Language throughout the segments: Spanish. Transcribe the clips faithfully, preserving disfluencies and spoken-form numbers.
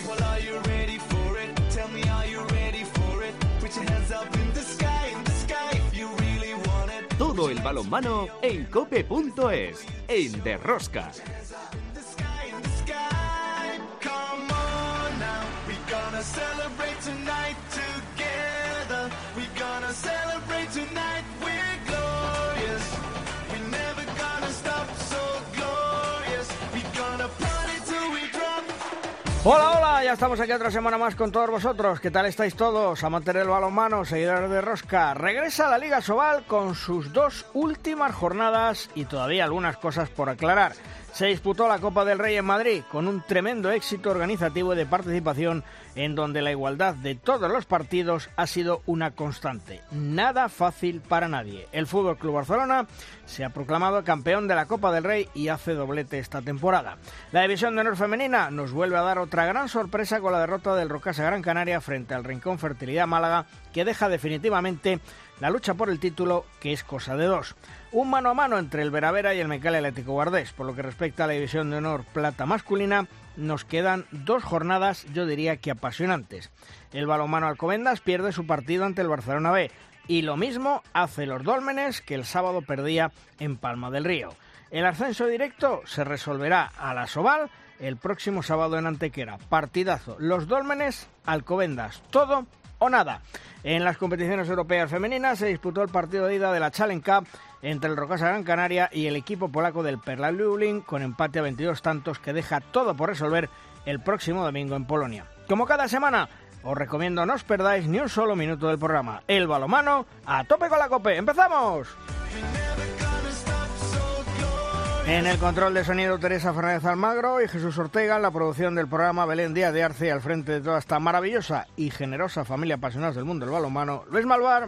Well, are you ready for it? Tell me, are you ready for it? Put your hands up in the sky, in the sky, if you really want it. Todo el balonmano en cope punto es, en De Rosca. Celebrate tonight together. We're gonna celebrate tonight. We're glorious. We're never gonna stop. So glorious. We're gonna party till we drop. Hola, hola, ya estamos aquí otra semana más con todos vosotros. ¿Qué tal estáis todos? Amantes del balonmano, seguidores de Rosca. Regresa la Liga Sobal con sus dos últimas jornadas y todavía algunas cosas por aclarar. Se disputó la Copa del Rey en Madrid con un tremendo éxito organizativo y de participación en donde la igualdad de todos los partidos ha sido una constante. Nada fácil para nadie. El F C Barcelona se ha proclamado campeón de la Copa del Rey y hace doblete esta temporada. La División de Honor femenina nos vuelve a dar otra gran sorpresa con la derrota del Rocasa Gran Canaria frente al Rincón Fertilidad Málaga, que deja definitivamente la lucha por el título, que es cosa de dos. Un mano a mano entre el Veravera y el Mecal Atlético Guardés. Por lo que respecta a la División de Honor Plata masculina, nos quedan dos jornadas, yo diría que apasionantes. El balonmano Alcobendas pierde su partido ante el Barcelona B, y lo mismo hace los Dólmenes, que el sábado perdía en Palma del Río. El ascenso directo se resolverá a la Sobal el próximo sábado en Antequera. Partidazo, los Dólmenes, Alcobendas, todo o nada. En las competiciones europeas femeninas se disputó el partido de ida de la Challenge Cup entre el Rocasa Gran Canaria y el equipo polaco del Perla Lublin, con empate a veintidós tantos que deja todo por resolver el próximo domingo en Polonia. Como cada semana, os recomiendo no os perdáis ni un solo minuto del programa. El balonmano a tope con la COPE. ¡Empezamos! En el control de sonido, Teresa Fernández Almagro y Jesús Ortega. En la producción del programa, Belén Díaz de Arce, al frente de toda esta maravillosa y generosa familia apasionados del mundo del balonmano, Luis Malvar.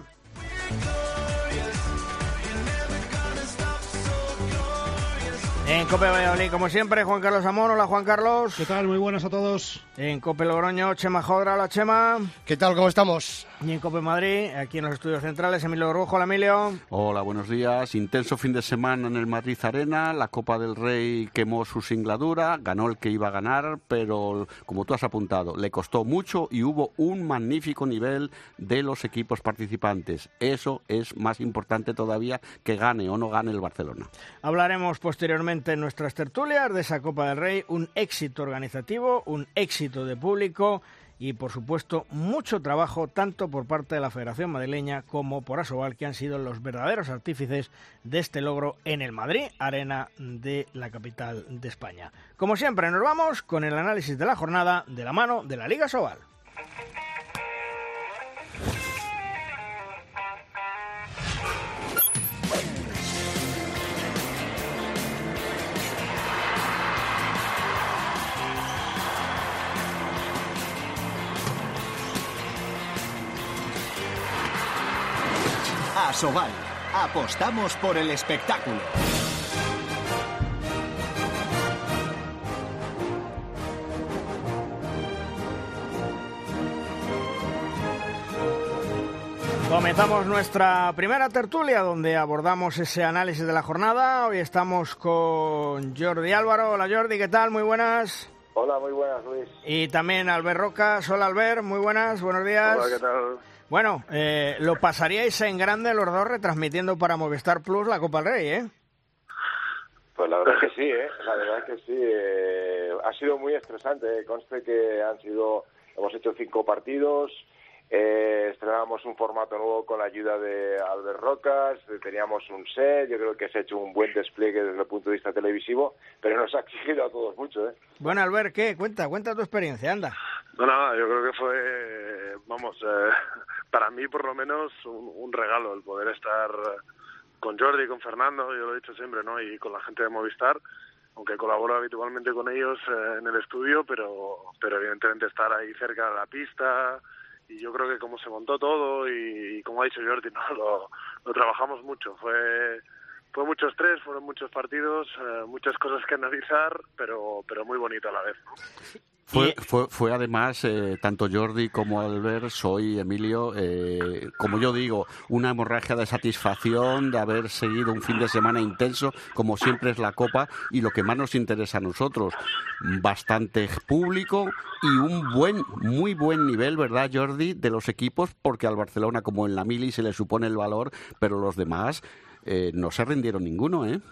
En Cope Valladolid, como siempre, Juan Carlos Amón. Hola, Juan Carlos. ¿Qué tal? Muy buenas a todos. En Cope Logroño, Chema Jodra. Hola, Chema. ¿Qué tal? ¿Cómo estamos? Y en Cope Madrid, aquí en los estudios centrales, Emilio Burbujo. Hola, Emilio. Hola, buenos días. Intenso fin de semana en el Madrid Arena. La Copa del Rey quemó su singladura. Ganó el que iba a ganar, pero como tú has apuntado, le costó mucho y hubo un magnífico nivel de los equipos participantes. Eso es más importante todavía que gane o no gane el Barcelona. Hablaremos posteriormente en nuestras tertulias de esa Copa del Rey, un éxito organizativo, un éxito de público y, por supuesto, mucho trabajo tanto por parte de la Federación Madrileña como por Asobal, que han sido los verdaderos artífices de este logro en el Madrid Arena de la capital de España. Como siempre, nos vamos con el análisis de la jornada de la mano de la Liga Asobal. Asobal. Apostamos por el espectáculo. Comenzamos nuestra primera tertulia donde abordamos ese análisis de la jornada. Hoy estamos con Jordi Álvaro. Hola, Jordi, ¿qué tal? Muy buenas. Hola, muy buenas, Luis. Y también Albert Rocas. Hola, Albert, muy buenas, buenos días. Hola, ¿qué tal? Bueno, eh, lo pasaríais en grande los dos retransmitiendo para Movistar Plus la Copa del Rey, ¿eh? Pues la verdad es que sí, ¿eh? La verdad es que sí. Eh, ha sido muy estresante. Conste que han sido, hemos hecho cinco partidos. Eh, estrenamos un formato nuevo con la ayuda de Albert Rocas, teníamos un set, yo creo que se ha hecho un buen despliegue desde el punto de vista televisivo, pero nos ha exigido a todos mucho, ¿eh? Bueno, Albert, ¿qué? Cuenta, cuenta tu experiencia, anda. No, nada, yo creo que fue, vamos, eh, para mí por lo menos un, un regalo el poder estar con Jordi, con Fernando, yo lo he dicho siempre, ¿no? Y con la gente de Movistar, aunque colaboro habitualmente con ellos eh, en el estudio, pero, pero evidentemente estar ahí cerca de la pista. Y yo creo que como se montó todo y, y como ha dicho Jordi, ¿no? lo, lo trabajamos mucho. Fue fue mucho estrés, fueron muchos partidos, eh, muchas cosas que analizar, pero pero muy bonito a la vez, ¿no? Fue, Y- fue, fue además, eh, tanto Jordi como Albert, soy Emilio, eh, como yo digo, una hemorragia de satisfacción de haber seguido un fin de semana intenso, como siempre es la Copa, y lo que más nos interesa a nosotros, bastante público y un buen, muy buen nivel, ¿verdad, Jordi?, de los equipos, porque al Barcelona, como en la mili, se le supone el valor, pero los demás eh, no se rindieron ninguno, ¿eh?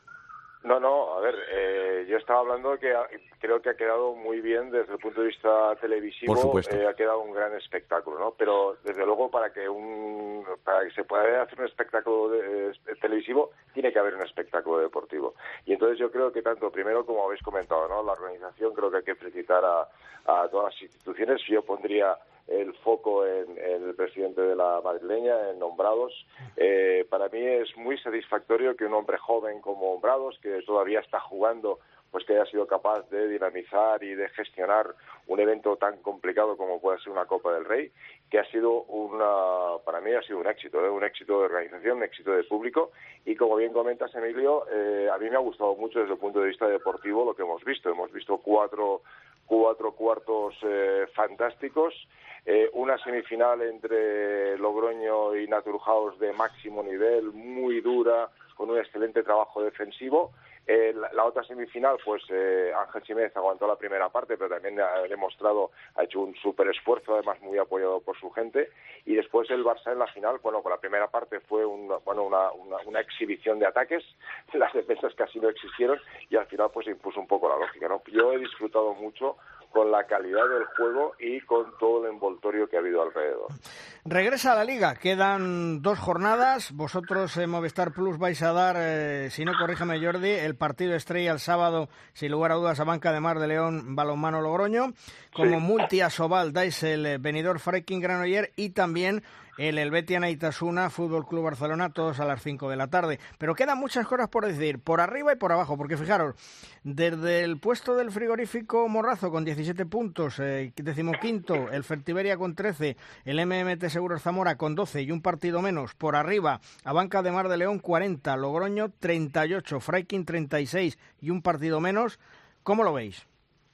No, no, a ver, eh, yo estaba hablando de que ha- creo que ha quedado muy bien desde el punto de vista televisivo, Por supuesto. eh, ha quedado un gran espectáculo, ¿no? Pero desde luego para que un para que se pueda hacer un espectáculo de- eh, televisivo tiene que haber un espectáculo deportivo. Y entonces yo creo que tanto primero, como habéis comentado, ¿no?, la organización, creo que hay que felicitar a, a todas las instituciones. Yo pondría el foco en, en el presidente de la madrileña, en Nombrados. Eh, para mí es muy satisfactorio que un hombre joven como Nombrados, que todavía está jugando, pues que haya sido capaz de dinamizar y de gestionar un evento tan complicado como puede ser una Copa del Rey, que ha sido una, para mí ha sido un éxito, ¿eh? Un éxito de organización, un éxito de público, y como bien comentas, Emilio, eh, a mí me ha gustado mucho desde el punto de vista deportivo lo que hemos visto. Hemos visto cuatro, cuatro cuartos eh, fantásticos, eh, una semifinal entre Logroño y Naturhaus de máximo nivel, muy dura, con un excelente trabajo defensivo. Eh, la, la otra semifinal, pues eh, Ángel Jiménez aguantó la primera parte, pero también ha demostrado, ha hecho un súper esfuerzo, además muy apoyado por su gente. Y después el Barça en la final, bueno, con la primera parte fue una, bueno, una, una, una exhibición de ataques, las defensas casi no existieron, y al final pues impuso un poco la lógica, ¿no? Yo he disfrutado mucho con la calidad del juego y con todo el envoltorio que ha habido alrededor. Regresa a la Liga, quedan dos jornadas. Vosotros en Movistar Plus vais a dar, eh, si no corrígeme Jordi, el partido estrella el sábado, sin lugar a dudas, a Banca de Mar de León, Balonmano Logroño. Como Sí. multi a Sobal dais el eh, Benidorm Freiking Granoller y también el Helvetia Naitasuna Fútbol Club Barcelona, todos a las cinco de la tarde. Pero quedan muchas cosas por decir, por arriba y por abajo, porque fijaros, desde el puesto del frigorífico Morrazo con diecisiete puntos, eh, decimoquinto, el Fertiberia con trece, el M M T Seguros Zamora con doce y un partido menos, por arriba, a Banca de Mar de León cuarenta, Logroño treinta y ocho, Freiking treinta y seis y un partido menos. ¿Cómo lo veis?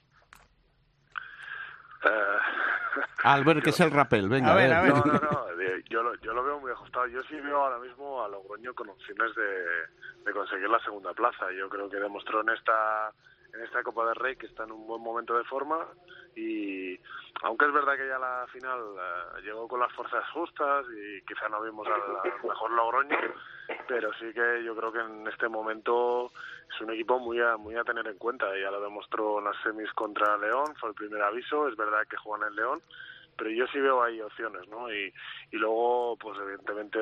Eh, Albert, que es el rapel, venga, A ver, a ver. No, no, no, de- yo lo, yo lo veo muy ajustado. Yo sí veo ahora mismo a Logroño con opciones de, de conseguir la segunda plaza. Yo creo que demostró en esta en esta Copa del Rey que está en un buen momento de forma, y aunque es verdad que ya la final eh, llegó con las fuerzas justas y quizá no vimos al, al mejor Logroño, pero sí que yo creo que en este momento es un equipo muy a, muy a tener en cuenta. Ya lo demostró en las semis contra León, fue el primer aviso, es verdad que juegan en León, pero yo sí veo ahí opciones, ¿no? Y, y luego, pues evidentemente,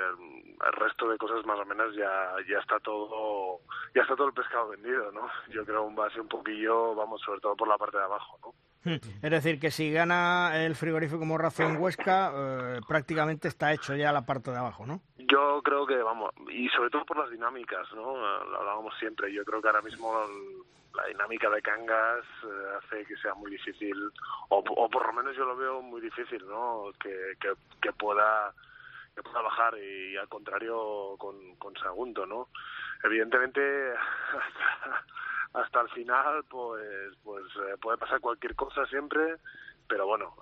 el resto de cosas más o menos ya ya está todo ya está todo el pescado vendido, ¿no? Yo creo un base un poquillo, vamos, sobre todo por la parte de abajo, ¿no? Es decir, que si gana el frigorífico Morrazo en Huesca, eh, prácticamente está hecho ya la parte de abajo, ¿no? Yo creo que, vamos, y sobre todo por las dinámicas, ¿no? Lo hablábamos siempre. Yo creo que ahora mismo la dinámica de Cangas eh, hace que sea muy difícil, o, o por lo menos yo lo veo muy difícil, ¿no? Que, que, que pueda que pueda bajar, y al contrario con, con Sagunto, ¿no? Evidentemente hasta, hasta el final pues pues eh, puede pasar cualquier cosa siempre, pero bueno,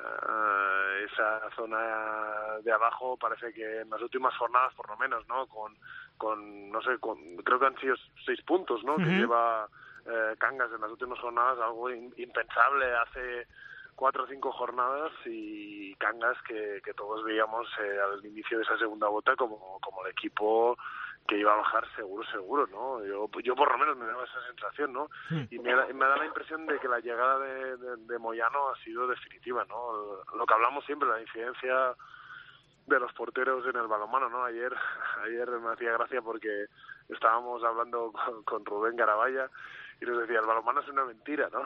eh, esa zona de abajo parece que en las últimas jornadas por lo menos, ¿no? Con, con no sé, con, creo que han sido seis puntos, ¿no? Uh-huh. Que lleva eh, Cangas en las últimas jornadas, algo in, impensable hace cuatro o cinco jornadas, y Cangas que, que todos veíamos eh, al inicio de esa segunda vuelta como, como el equipo que iba a bajar seguro, seguro, ¿no? Yo, yo por lo menos me daba esa sensación, ¿no? Sí. Y me da, me da la impresión de que la llegada de, de, de Moyano ha sido definitiva, ¿no? Lo que hablamos siempre, la incidencia de los porteros en el balonmano, ¿no? Ayer, ayer me hacía gracia porque estábamos hablando con, con Rubén Garabaya y nos decía, el balonmano es una mentira, ¿no?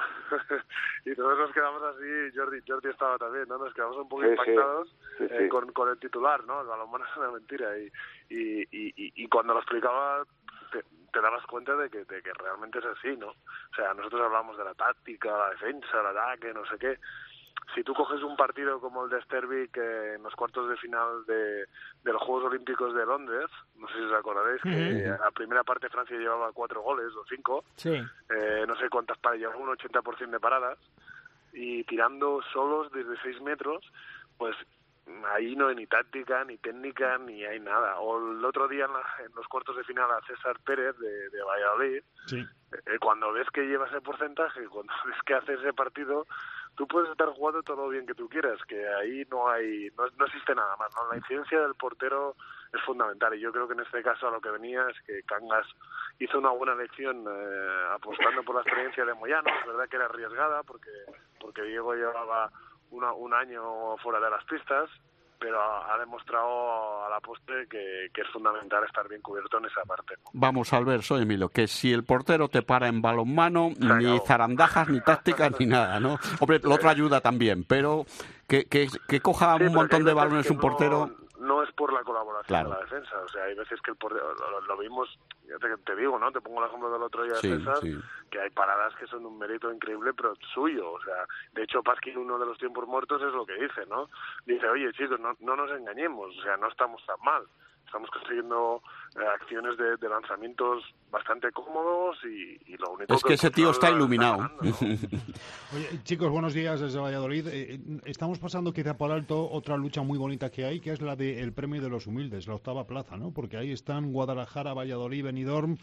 Y todos nos quedamos así, Jordi, Jordi estaba también, ¿no? Nos quedamos un poco sí, impactados sí, sí, eh, sí. Con, con el titular, ¿no? El balonmano es una mentira. Y, y, y, y cuando lo explicaba te, te dabas cuenta de que, de que realmente es así, ¿no? O sea, nosotros hablamos de la táctica, la defensa, el ataque, no sé qué, si tú coges un partido como el de Stervik eh, en los cuartos de final de, de los Juegos Olímpicos de Londres, no sé si os acordaréis, que Mm-hmm. a la primera parte Francia llevaba cuatro goles o cinco, Sí. eh, no sé cuántas paradas, llevaba un ochenta por ciento de paradas, y tirando solos desde seis metros, pues ahí no hay ni táctica, ni técnica, ni hay nada. O el otro día en, la, en los cuartos de final a César Pérez de, de Valladolid, Sí. eh, cuando ves que lleva ese porcentaje, cuando ves que hace ese partido, tú puedes estar jugando todo lo bien que tú quieras, que ahí no hay, no, no existe nada más, ¿no? La incidencia del portero es fundamental, y yo creo que en este caso a lo que venía es que Cangas hizo una buena elección eh, apostando por la experiencia de Moyano. Es verdad que era arriesgada porque porque Diego llevaba una, un año fuera de las pistas, pero ha, ha demostrado a la postre que, que es fundamental estar bien cubierto en esa parte, ¿no? Vamos, Albert, soy Emilio, que si el portero te para en balonmano, Claro. ni zarandajas, ni tácticas, ni nada, ¿no? Hombre, lo otro ayuda también, pero que, que, que coja Sí, un pero montón hay de veces balones que un portero... No, no es por la colaboración Claro. de la defensa, o sea, hay veces que el portero, lo, lo vimos, ya te, te digo, ¿no? Te pongo el ejemplo del otro día de Sí, César, sí. que hay paradas que son un mérito increíble, pero suyo, o sea, de hecho Pasquin, uno de los tiempos muertos, es lo que dice, ¿no? Dice, oye, chicos, no, no nos engañemos, o sea, no estamos tan mal. Estamos consiguiendo eh, acciones de, de lanzamientos bastante cómodos y, y lo único Es que el ese tío control está iluminado. ganando, ¿no? Oye, chicos, buenos días desde Valladolid. Eh, estamos pasando quizá por alto otra lucha muy bonita que hay, que es la del premio de los humildes, la octava plaza, ¿no? Porque ahí están Guadalajara, Valladolid, Benidorm,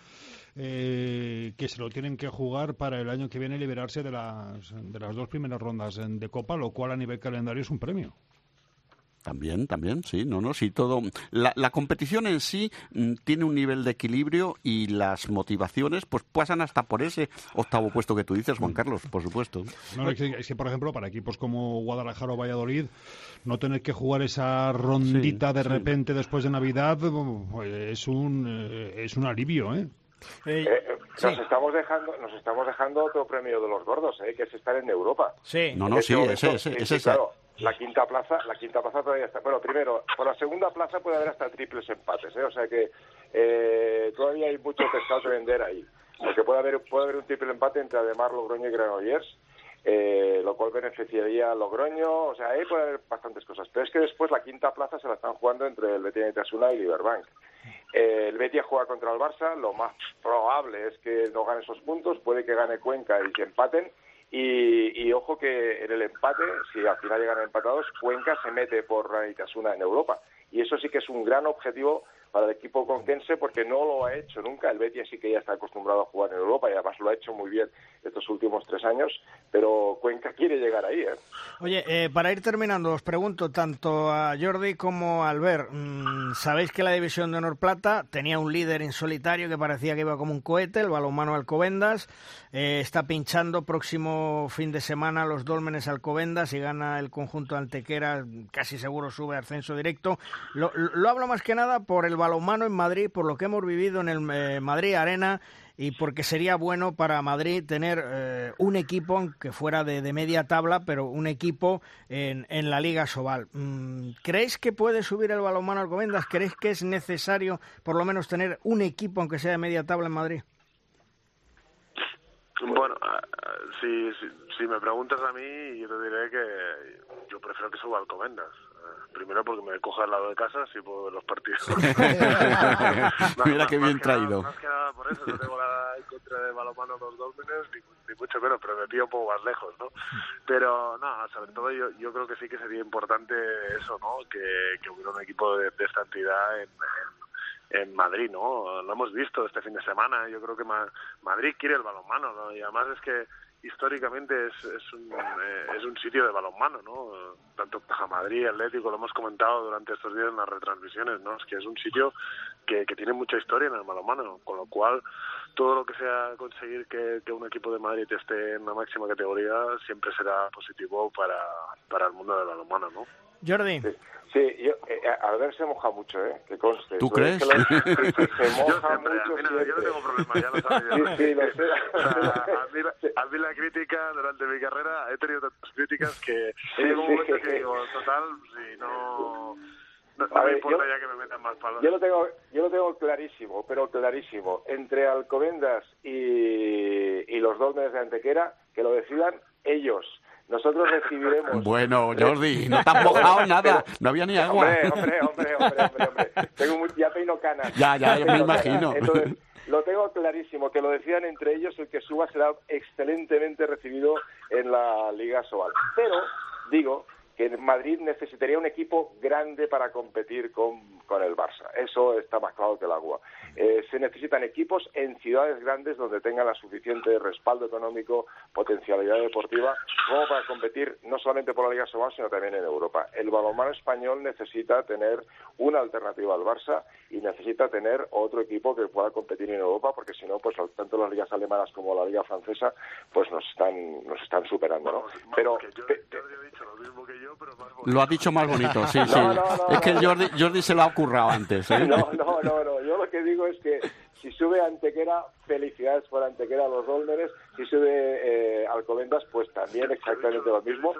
eh, que se lo tienen que jugar para el año que viene liberarse de las, de las dos primeras rondas de Copa, lo cual a nivel calendario es un premio. También, también, sí, no, no, sí, todo. La, la competición en sí mm, tiene un nivel de equilibrio y las motivaciones pues pasan hasta por ese octavo puesto que tú dices, Juan Carlos, por supuesto. No, es, que, es que, por ejemplo, para equipos como Guadalajara o Valladolid, no tener que jugar esa rondita Sí, de sí. repente después de Navidad pues, es un eh, es un alivio, ¿eh? Eh, Eh, sí. nos estamos dejando nos estamos dejando otro premio de los gordos, ¿eh? Que es estar en Europa. Sí. No, En no, este sí, momento, ese, ese, sí, ese, sí, ese. claro, la quinta plaza, la quinta plaza todavía está. Bueno, primero, por la segunda plaza puede haber hasta triples empates, ¿eh? O sea que eh, todavía hay mucho pescado que vender ahí. Porque puede haber puede haber un triple empate entre Ademar, Logroño y Granollers, eh, lo cual beneficiaría a Logroño. O sea, ahí puede haber bastantes cosas. Pero es que después la quinta plaza se la están jugando entre el Betis Itasuna y Liberbank. Eh, el Betis juega contra el Barça, lo más probable es que no gane esos puntos, puede que gane Cuenca y que empaten, y, y ojo que en el empate, si al final llegan empatados, Cuenca se mete por Itasuna en Europa, y eso sí que es un gran objetivo para el equipo conquense porque no lo ha hecho nunca. El Betis sí que ya está acostumbrado a jugar en Europa y además lo ha hecho muy bien estos últimos tres años, pero Cuenca quiere llegar ahí, ¿eh? Oye, eh, para ir terminando, os pregunto tanto a Jordi como a Albert, mmm, sabéis que la División de Honor Plata tenía un líder en solitario que parecía que iba como un cohete, el balonmano Alcobendas, eh, está pinchando próximo fin de semana los Dólmenes Alcobendas y gana el conjunto Antequera, casi seguro sube a ascenso directo. Lo, lo, lo hablo más que nada por el balonmano en Madrid, por lo que hemos vivido en el eh, Madrid Arena, y porque sería bueno para Madrid tener eh, un equipo, aunque fuera de, de media tabla, pero un equipo en, en la Liga Sobal. ¿Creéis que puede subir el balonmano Alcobendas? ¿Creéis que es necesario por lo menos tener un equipo, aunque sea de media tabla en Madrid? Bueno, si, si, si me preguntas a mí, yo te diré que yo prefiero que suba Alcobendas. Primero porque me coja al lado de casa si puedo ver los partidos. Mira qué bien que traído. Nada, más que nada por eso, no tengo nada en contra de balonmano los Dólmenes, ni, ni mucho menos, pero me pillo un poco más lejos, ¿no? Pero no, sobre todo yo, yo creo que sí que sería importante eso, ¿no? Que, que hubiera un equipo de, de esta entidad en, en, en Madrid, ¿no? Lo hemos visto este fin de semana, yo creo que Ma- Madrid quiere el balonmano, ¿no? Y además es que históricamente es, es, un, eh, es un sitio de balonmano, ¿no? Tanto Caja Madrid, Atlético, lo hemos comentado durante estos días en las retransmisiones, ¿no? Es que es un sitio que, que tiene mucha historia en el balonmano, con lo cual todo lo que sea conseguir que, que un equipo de Madrid esté en la máxima categoría siempre será positivo para, para el mundo del balonmano, ¿no? Jordi. Sí, sí yo, eh, Albert se moja mucho, ¿eh? Que conste. ¿Tú Lo- crees? es que lo- se, se Yo moja siempre, mucho mira, siempre. yo no tengo problema, ya lo sabes. Sí, sí, lo sé. O sea, a, mí, la- a mí la crítica durante mi carrera, he tenido tantas críticas que Sí, llega un sí. momento que digo, total, si no, no, no A me ver, importa yo- ya que me metan más palos. Yo lo tengo, yo lo tengo clarísimo, pero clarísimo. Entre Alcobendas y, y los Dólmenes de Antequera, que lo decidan ellos. nosotros recibiremos... Bueno, Jordi, no te has mojado nada, no había ni agua. Hombre, hombre, hombre, hombre, hombre, hombre. Tengo muy, ya peino canas. Ya, ya, ya me imagino. Entonces, lo tengo clarísimo, que lo decían entre ellos, el que suba será excelentemente recibido en la Liga Sobal. Pero, digo, que Madrid necesitaría un equipo grande para competir con, con el Barça. Eso está más claro que el agua. Eh, se necesitan equipos en ciudades grandes donde tengan la suficiente respaldo económico, potencialidad deportiva, como para competir no solamente por la Liga Sobal, sino también en Europa. El balonmano español necesita tener una alternativa al Barça y necesita tener otro equipo que pueda competir en Europa, porque si no, pues tanto las ligas alemanas como la liga francesa, pues nos están nos están superando, ¿no? Vamos, vamos, Pero que yo, pe- yo habría dicho lo mismo que yo, pero más bonito. Lo ha dicho más bonito, sí, sí. No, no, no, es que no. Jordi, Jordi se lo ha ocurrado antes, ¿eh? No, no, no, no. Yo lo que digo es que si sube Antequera, felicidades por Antequera a los Dolmenes. Si sube eh, Alcobendas, pues también exactamente lo mismo.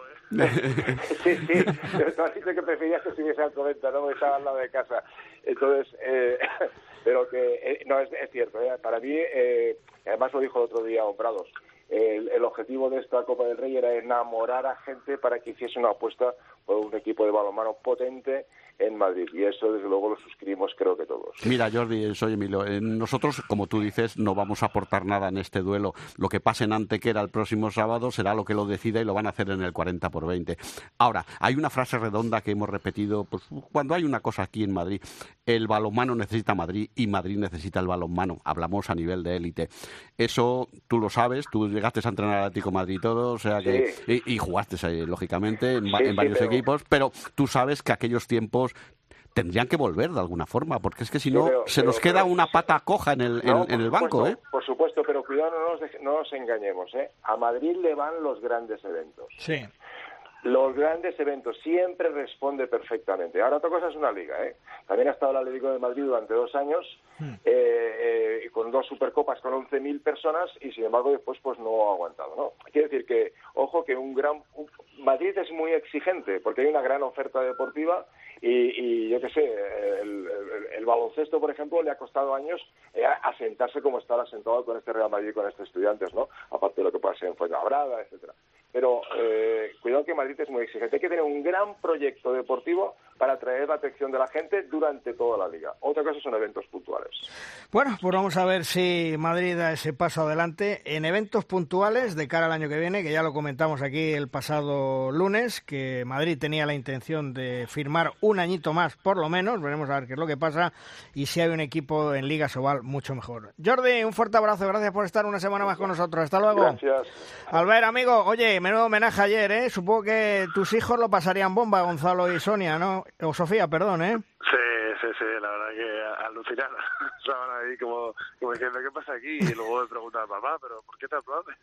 Sí, sí, pero tú has dicho que preferías que subiese Alcobendas, ¿no? Porque estaba al lado de casa. Entonces, eh, pero que, eh, no, es, es cierto, ¿eh? Para mí, eh, además lo dijo el otro día Honrados, el, el objetivo de esta Copa del Rey era enamorar a gente para que hiciese una apuesta por un equipo de balonmano potente en Madrid, y eso desde luego lo suscribimos creo que todos. Mira, Jordi, soy Emilio. Eh, nosotros, como tú dices, no vamos a aportar nada en este duelo. Lo que pase en Antequera el próximo sábado será lo que lo decida y lo van a hacer en el cuarenta por veinte. Ahora, hay una frase redonda que hemos repetido pues cuando hay una cosa aquí en Madrid. El balonmano necesita Madrid y Madrid necesita el balonmano. Hablamos a nivel de élite. Eso tú lo sabes, tú llegaste a entrenar al Atlético de Madrid y todo, o sea que Sí. y, y jugaste, eh, lógicamente, en, va- Sí, en sí, varios pero- equipos, pero tú sabes que aquellos tiempos tendrían que volver de alguna forma, porque es que si Sí, no, pero- se pero- nos queda pero- una pata coja en el, en, No, en por el banco, supuesto, ¿eh? Por supuesto, pero cuidado, no nos, deje- no nos engañemos, ¿eh? A Madrid le van los grandes eventos. Sí. Los grandes eventos siempre responde perfectamente. Ahora otra cosa es una liga, ¿eh? También ha estado el Atlético de Madrid durante dos años Hmm. eh, eh, con dos supercopas con once mil personas y sin embargo después pues no ha aguantado, ¿no? Quiere decir que, ojo, que un gran... un- Madrid es muy exigente porque hay una gran oferta deportiva y, y yo qué sé, el, el- el baloncesto, por ejemplo, le ha costado años eh, asentarse como está asentado con este Real Madrid y con estos Estudiantes, ¿no? Aparte de lo que pueda ser en Fuenlabrada, etcétera. Pero eh, cuidado que Madrid es muy exigente. Hay que tener un gran proyecto deportivo para atraer la atención de la gente durante toda la liga. Otra cosa son eventos puntuales. Bueno, pues vamos a ver si Madrid da ese paso adelante en eventos puntuales de cara al año que viene, que ya lo comentamos aquí el pasado lunes, que Madrid tenía la intención de firmar un añito más, por lo menos. Veremos a ver qué es lo que pasa y si hay un equipo en Liga Sobal mucho mejor. Jordi, un fuerte abrazo. Gracias por estar una semana más con nosotros. Hasta luego. Gracias. Albert, amigo, oye, menudo homenaje ayer, ¿eh? Supongo que tus hijos lo pasarían bomba, Gonzalo y Sonia, ¿no? O Sofía, perdón, ¿eh? Sí, sí, sí, la verdad que alucinan. Estaban ahí como, como diciendo, ¿qué pasa aquí? Y luego me preguntan, papá, ¿pero por qué te aplauden?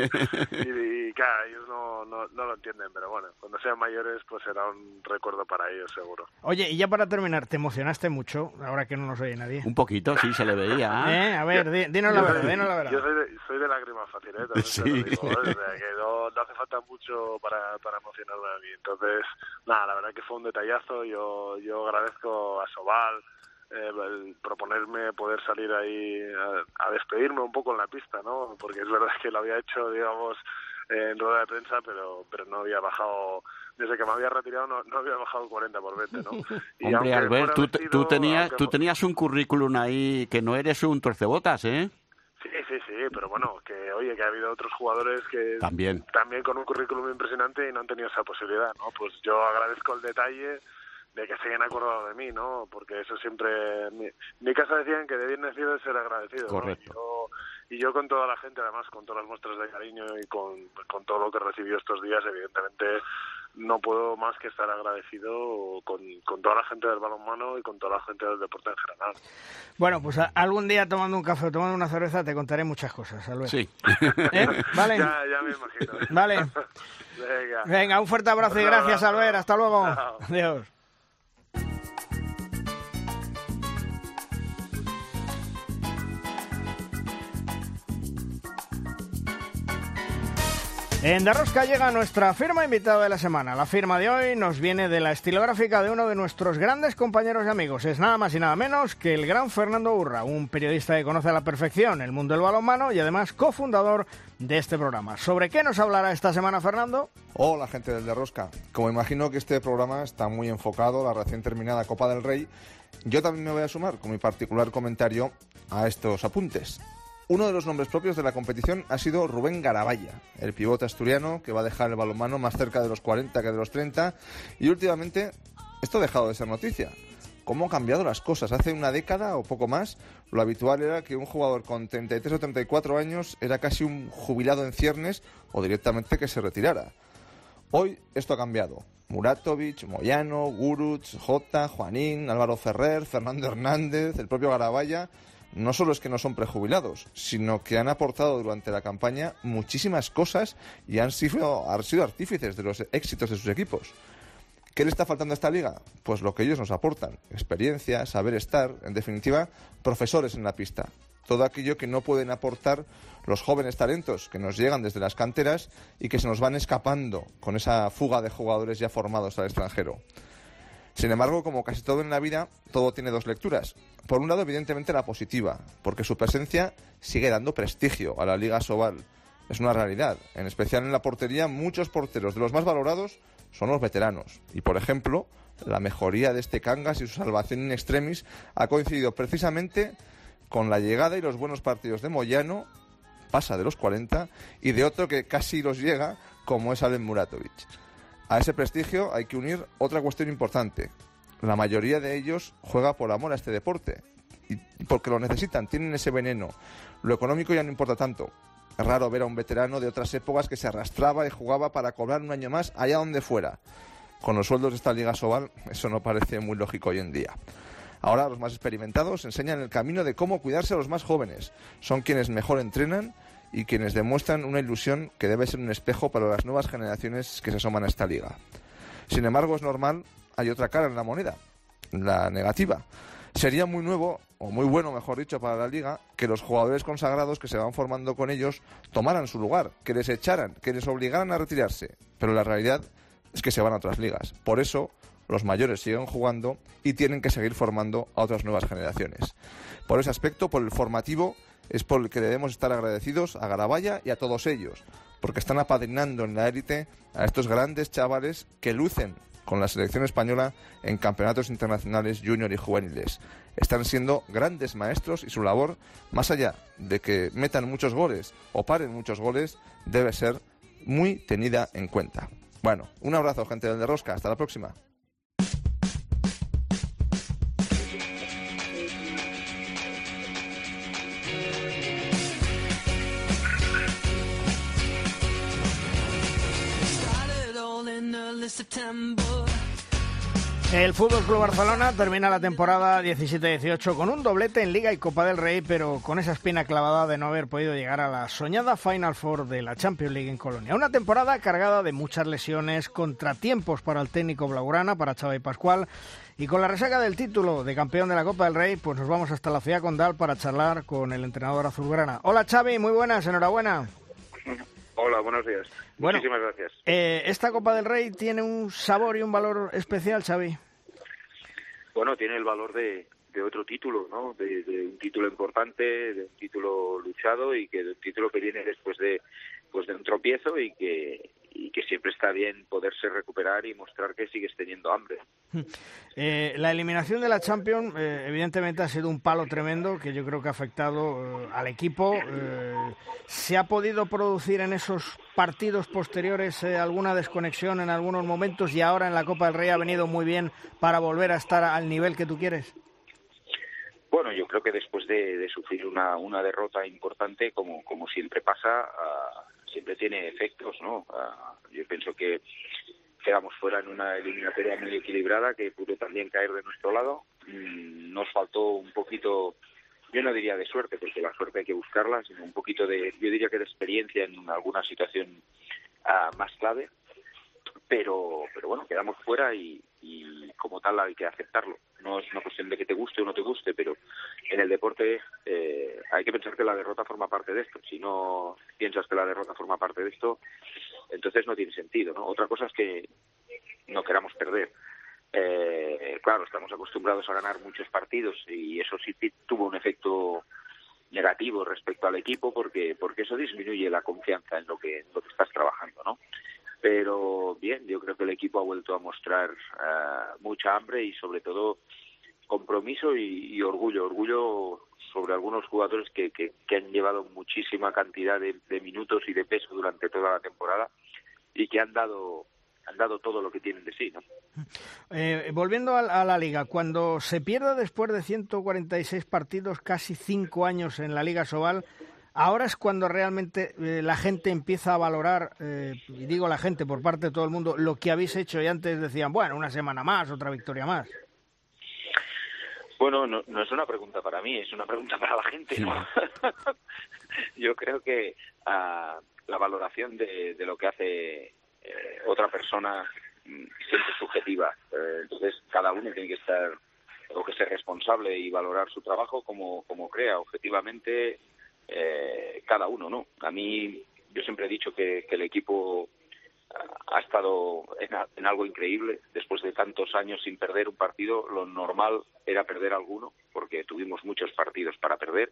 y, y claro, ellos no, no, no lo entienden, pero bueno, cuando sean mayores, pues será un recuerdo para ellos, seguro. Oye, y ya para terminar, ¿te emocionaste mucho, ahora que no nos oye nadie? Un poquito, sí, se le veía. ¿Eh? A ver, di- dinos la Yo verdad, soy- dinos la verdad. Yo soy de, soy de lágrimas fáciles, ¿eh? También Sí. te lo digo, ¿eh? O sea, que no, no hace falta mucho para, para emocionarme a mí. Entonces, nada, la verdad que fue un detallazo. Yo, yo agradezco a Sobal eh, el proponerme poder salir ahí a, a despedirme un poco en la pista, ¿no? Porque es verdad que lo había hecho, digamos, eh, en rueda de prensa, pero pero no había bajado... Desde que me había retirado no, no había bajado cuarenta por veinte, ¿no? Y Hombre, aunque Albert, fuera tú, te- tú, vestido, tenías, aunque tú fu- tenías un currículum ahí que no eres un tuercebotas, ¿eh? Sí, sí, sí, pero bueno, que oye, que ha habido otros jugadores que También. también con un currículum impresionante y no han tenido esa posibilidad, ¿no? Pues yo agradezco el detalle de que se hayan acordado de mí, ¿no? Porque eso siempre... En mi, en mi casa decían que de bien nacido es ser agradecido, ¿no? Correcto. Y yo, y yo con toda la gente, además, con todas las muestras de cariño y con, con todo lo que recibió estos días, evidentemente no puedo más que estar agradecido con, con toda la gente del balonmano y con toda la gente del deporte en general. Bueno, pues a- algún día tomando un café o tomando una cerveza te contaré muchas cosas, Albert. Sí. ¿Eh? ¿Vale? Ya, ya me imagino. Vale. Venga. Venga, un fuerte abrazo y Un gracias, abrazo. Albert. Hasta luego. Chao. Adiós. En De Rosca llega nuestra firma invitada de la semana. La firma de hoy nos viene de la estilográfica de uno de nuestros grandes compañeros y amigos. Es nada más y nada menos que el gran Fernando Urra, un periodista que conoce a la perfección el mundo del balonmano y además cofundador de este programa. ¿Sobre qué nos hablará esta semana, Fernando? Hola, gente del De Rosca. Como imagino que este programa está muy enfocado a la recién terminada Copa del Rey, yo también me voy a sumar con mi particular comentario a estos apuntes. Uno de los nombres propios de la competición ha sido Rubén Garabaya, el pivote asturiano que va a dejar el balonmano más cerca de los cuarenta que de los treinta, y últimamente esto ha dejado de ser noticia. ¿Cómo han cambiado las cosas? Hace una década o poco más, lo habitual era que un jugador con treinta y tres o treinta y cuatro años era casi un jubilado en ciernes o directamente que se retirara. Hoy esto ha cambiado. Muratovic, Moyano, Guruc, Jota, Juanín, Álvaro Ferrer, Fernando Hernández, el propio Garabaya, no solo es que no son prejubilados, sino que han aportado durante la campaña muchísimas cosas y han sido, han sido artífices de los éxitos de sus equipos. ¿Qué le está faltando a esta liga? Pues lo que ellos nos aportan: experiencia, saber estar, en definitiva, profesores en la pista. Todo aquello que no pueden aportar los jóvenes talentos que nos llegan desde las canteras y que se nos van escapando con esa fuga de jugadores ya formados al extranjero. Sin embargo, como casi todo en la vida, todo tiene dos lecturas. Por un lado, evidentemente, la positiva, porque su presencia sigue dando prestigio a la Liga Sobal. Es una realidad. En especial en la portería, muchos porteros de los más valorados son los veteranos. Y, por ejemplo, la mejoría de este Cangas y su salvación in extremis ha coincidido precisamente con la llegada y los buenos partidos de Moyano, pasa de los cuarenta, y de otro que casi los llega, como es Alen Muratovic. A ese prestigio hay que unir otra cuestión importante. La mayoría de ellos juega por amor a este deporte y porque lo necesitan, tienen ese veneno. Lo económico ya no importa tanto. Es raro ver a un veterano de otras épocas que se arrastraba y jugaba para cobrar un año más allá donde fuera. Con los sueldos de esta Liga Sobal, eso no parece muy lógico hoy en día. Ahora los más experimentados enseñan el camino de cómo cuidarse a los más jóvenes. Son quienes mejor entrenan y quienes demuestran una ilusión que debe ser un espejo para las nuevas generaciones que se asoman a esta liga. Sin embargo, es normal, hay otra cara en la moneda, la negativa. Sería muy nuevo, o muy bueno, mejor dicho, para la liga, que los jugadores consagrados que se van formando con ellos tomaran su lugar, que les echaran, que les obligaran a retirarse. Pero la realidad es que se van a otras ligas. Por eso, los mayores siguen jugando y tienen que seguir formando a otras nuevas generaciones. Por ese aspecto, por el formativo, es por el que debemos estar agradecidos a Garabaya y a todos ellos, porque están apadrinando en la élite a estos grandes chavales que lucen con la selección española en campeonatos internacionales junior y juveniles. Están siendo grandes maestros y su labor, más allá de que metan muchos goles o paren muchos goles, debe ser muy tenida en cuenta. Bueno, un abrazo, gente del De Rosca, hasta la próxima. El Fútbol Club Barcelona termina la temporada diecisiete dieciocho con un doblete en Liga y Copa del Rey, pero con esa espina clavada de no haber podido llegar a la soñada Final Four de la Champions League en Colonia. Una temporada cargada de muchas lesiones, contratiempos para el técnico blaugrana, para Xavi Pascual, y con la resaca del título de campeón de la Copa del Rey, pues nos vamos hasta la ciudad condal para charlar con el entrenador azulgrana. Hola Xavi, muy buenas, enhorabuena. Hola, buenos días. Bueno, muchísimas gracias. Eh, ¿Esta Copa del Rey tiene un sabor y un valor especial, Xavi? Bueno, tiene el valor de, de otro título, ¿no? De, de un título importante, de un título luchado y que de un título que viene después de pues de un tropiezo y que y que siempre está bien poderse recuperar y mostrar que sigues teniendo hambre. Eh, la eliminación de la Champions eh, evidentemente ha sido un palo tremendo que yo creo que ha afectado eh, al equipo. Eh, ¿Se ha podido producir en esos partidos posteriores eh, alguna desconexión en algunos momentos y ahora en la Copa del Rey ha venido muy bien para volver a estar al nivel que tú quieres? Bueno, yo creo que después de, de sufrir una, una derrota importante, como, como siempre pasa, uh, siempre tiene efectos, ¿no? Uh, yo pienso que quedamos fuera en una eliminatoria muy equilibrada que pudo también caer de nuestro lado. Mm, nos faltó un poquito, yo no diría de suerte, porque la suerte hay que buscarla, sino un poquito de, yo diría que de experiencia en alguna situación uh, más clave. pero pero bueno, quedamos fuera y, y como tal hay que aceptarlo. No es una cuestión de que te guste o no te guste, pero en el deporte eh, hay que pensar que la derrota forma parte de esto. Si no piensas que la derrota forma parte de esto, entonces no tiene sentido, ¿no? Otra cosa es que no queramos perder. Eh, claro, estamos acostumbrados a ganar muchos partidos y eso sí tuvo un efecto negativo respecto al equipo porque porque eso disminuye la confianza en lo que, en lo que estás trabajando, ¿no? Pero bien, yo creo que el equipo ha vuelto a mostrar uh, mucha hambre y sobre todo compromiso y, y orgullo, orgullo sobre algunos jugadores que, que, que han llevado muchísima cantidad de, de minutos y de peso durante toda la temporada y que han dado han dado todo lo que tienen de sí, ¿no? Eh, volviendo a, a la Liga, cuando se pierde después de ciento cuarenta y seis partidos, casi cinco años en la Liga Sobal, ahora es cuando realmente eh, la gente empieza a valorar, eh, y digo la gente por parte de todo el mundo, lo que habéis hecho y antes decían, bueno, una semana más, otra victoria más. Bueno, no, no es una pregunta para mí, es una pregunta para la gente, ¿no? Yo creo que uh, la valoración de, de lo que hace eh, otra persona siempre es subjetiva. Eh, entonces, cada uno tiene que estar o que ser responsable y valorar su trabajo como, como crea objetivamente eh, cada uno, ¿no? A mí, yo siempre he dicho que, que el equipo ha estado en, en algo increíble. Después de tantos años sin perder un partido, lo normal era perder alguno, porque tuvimos muchos partidos para perder.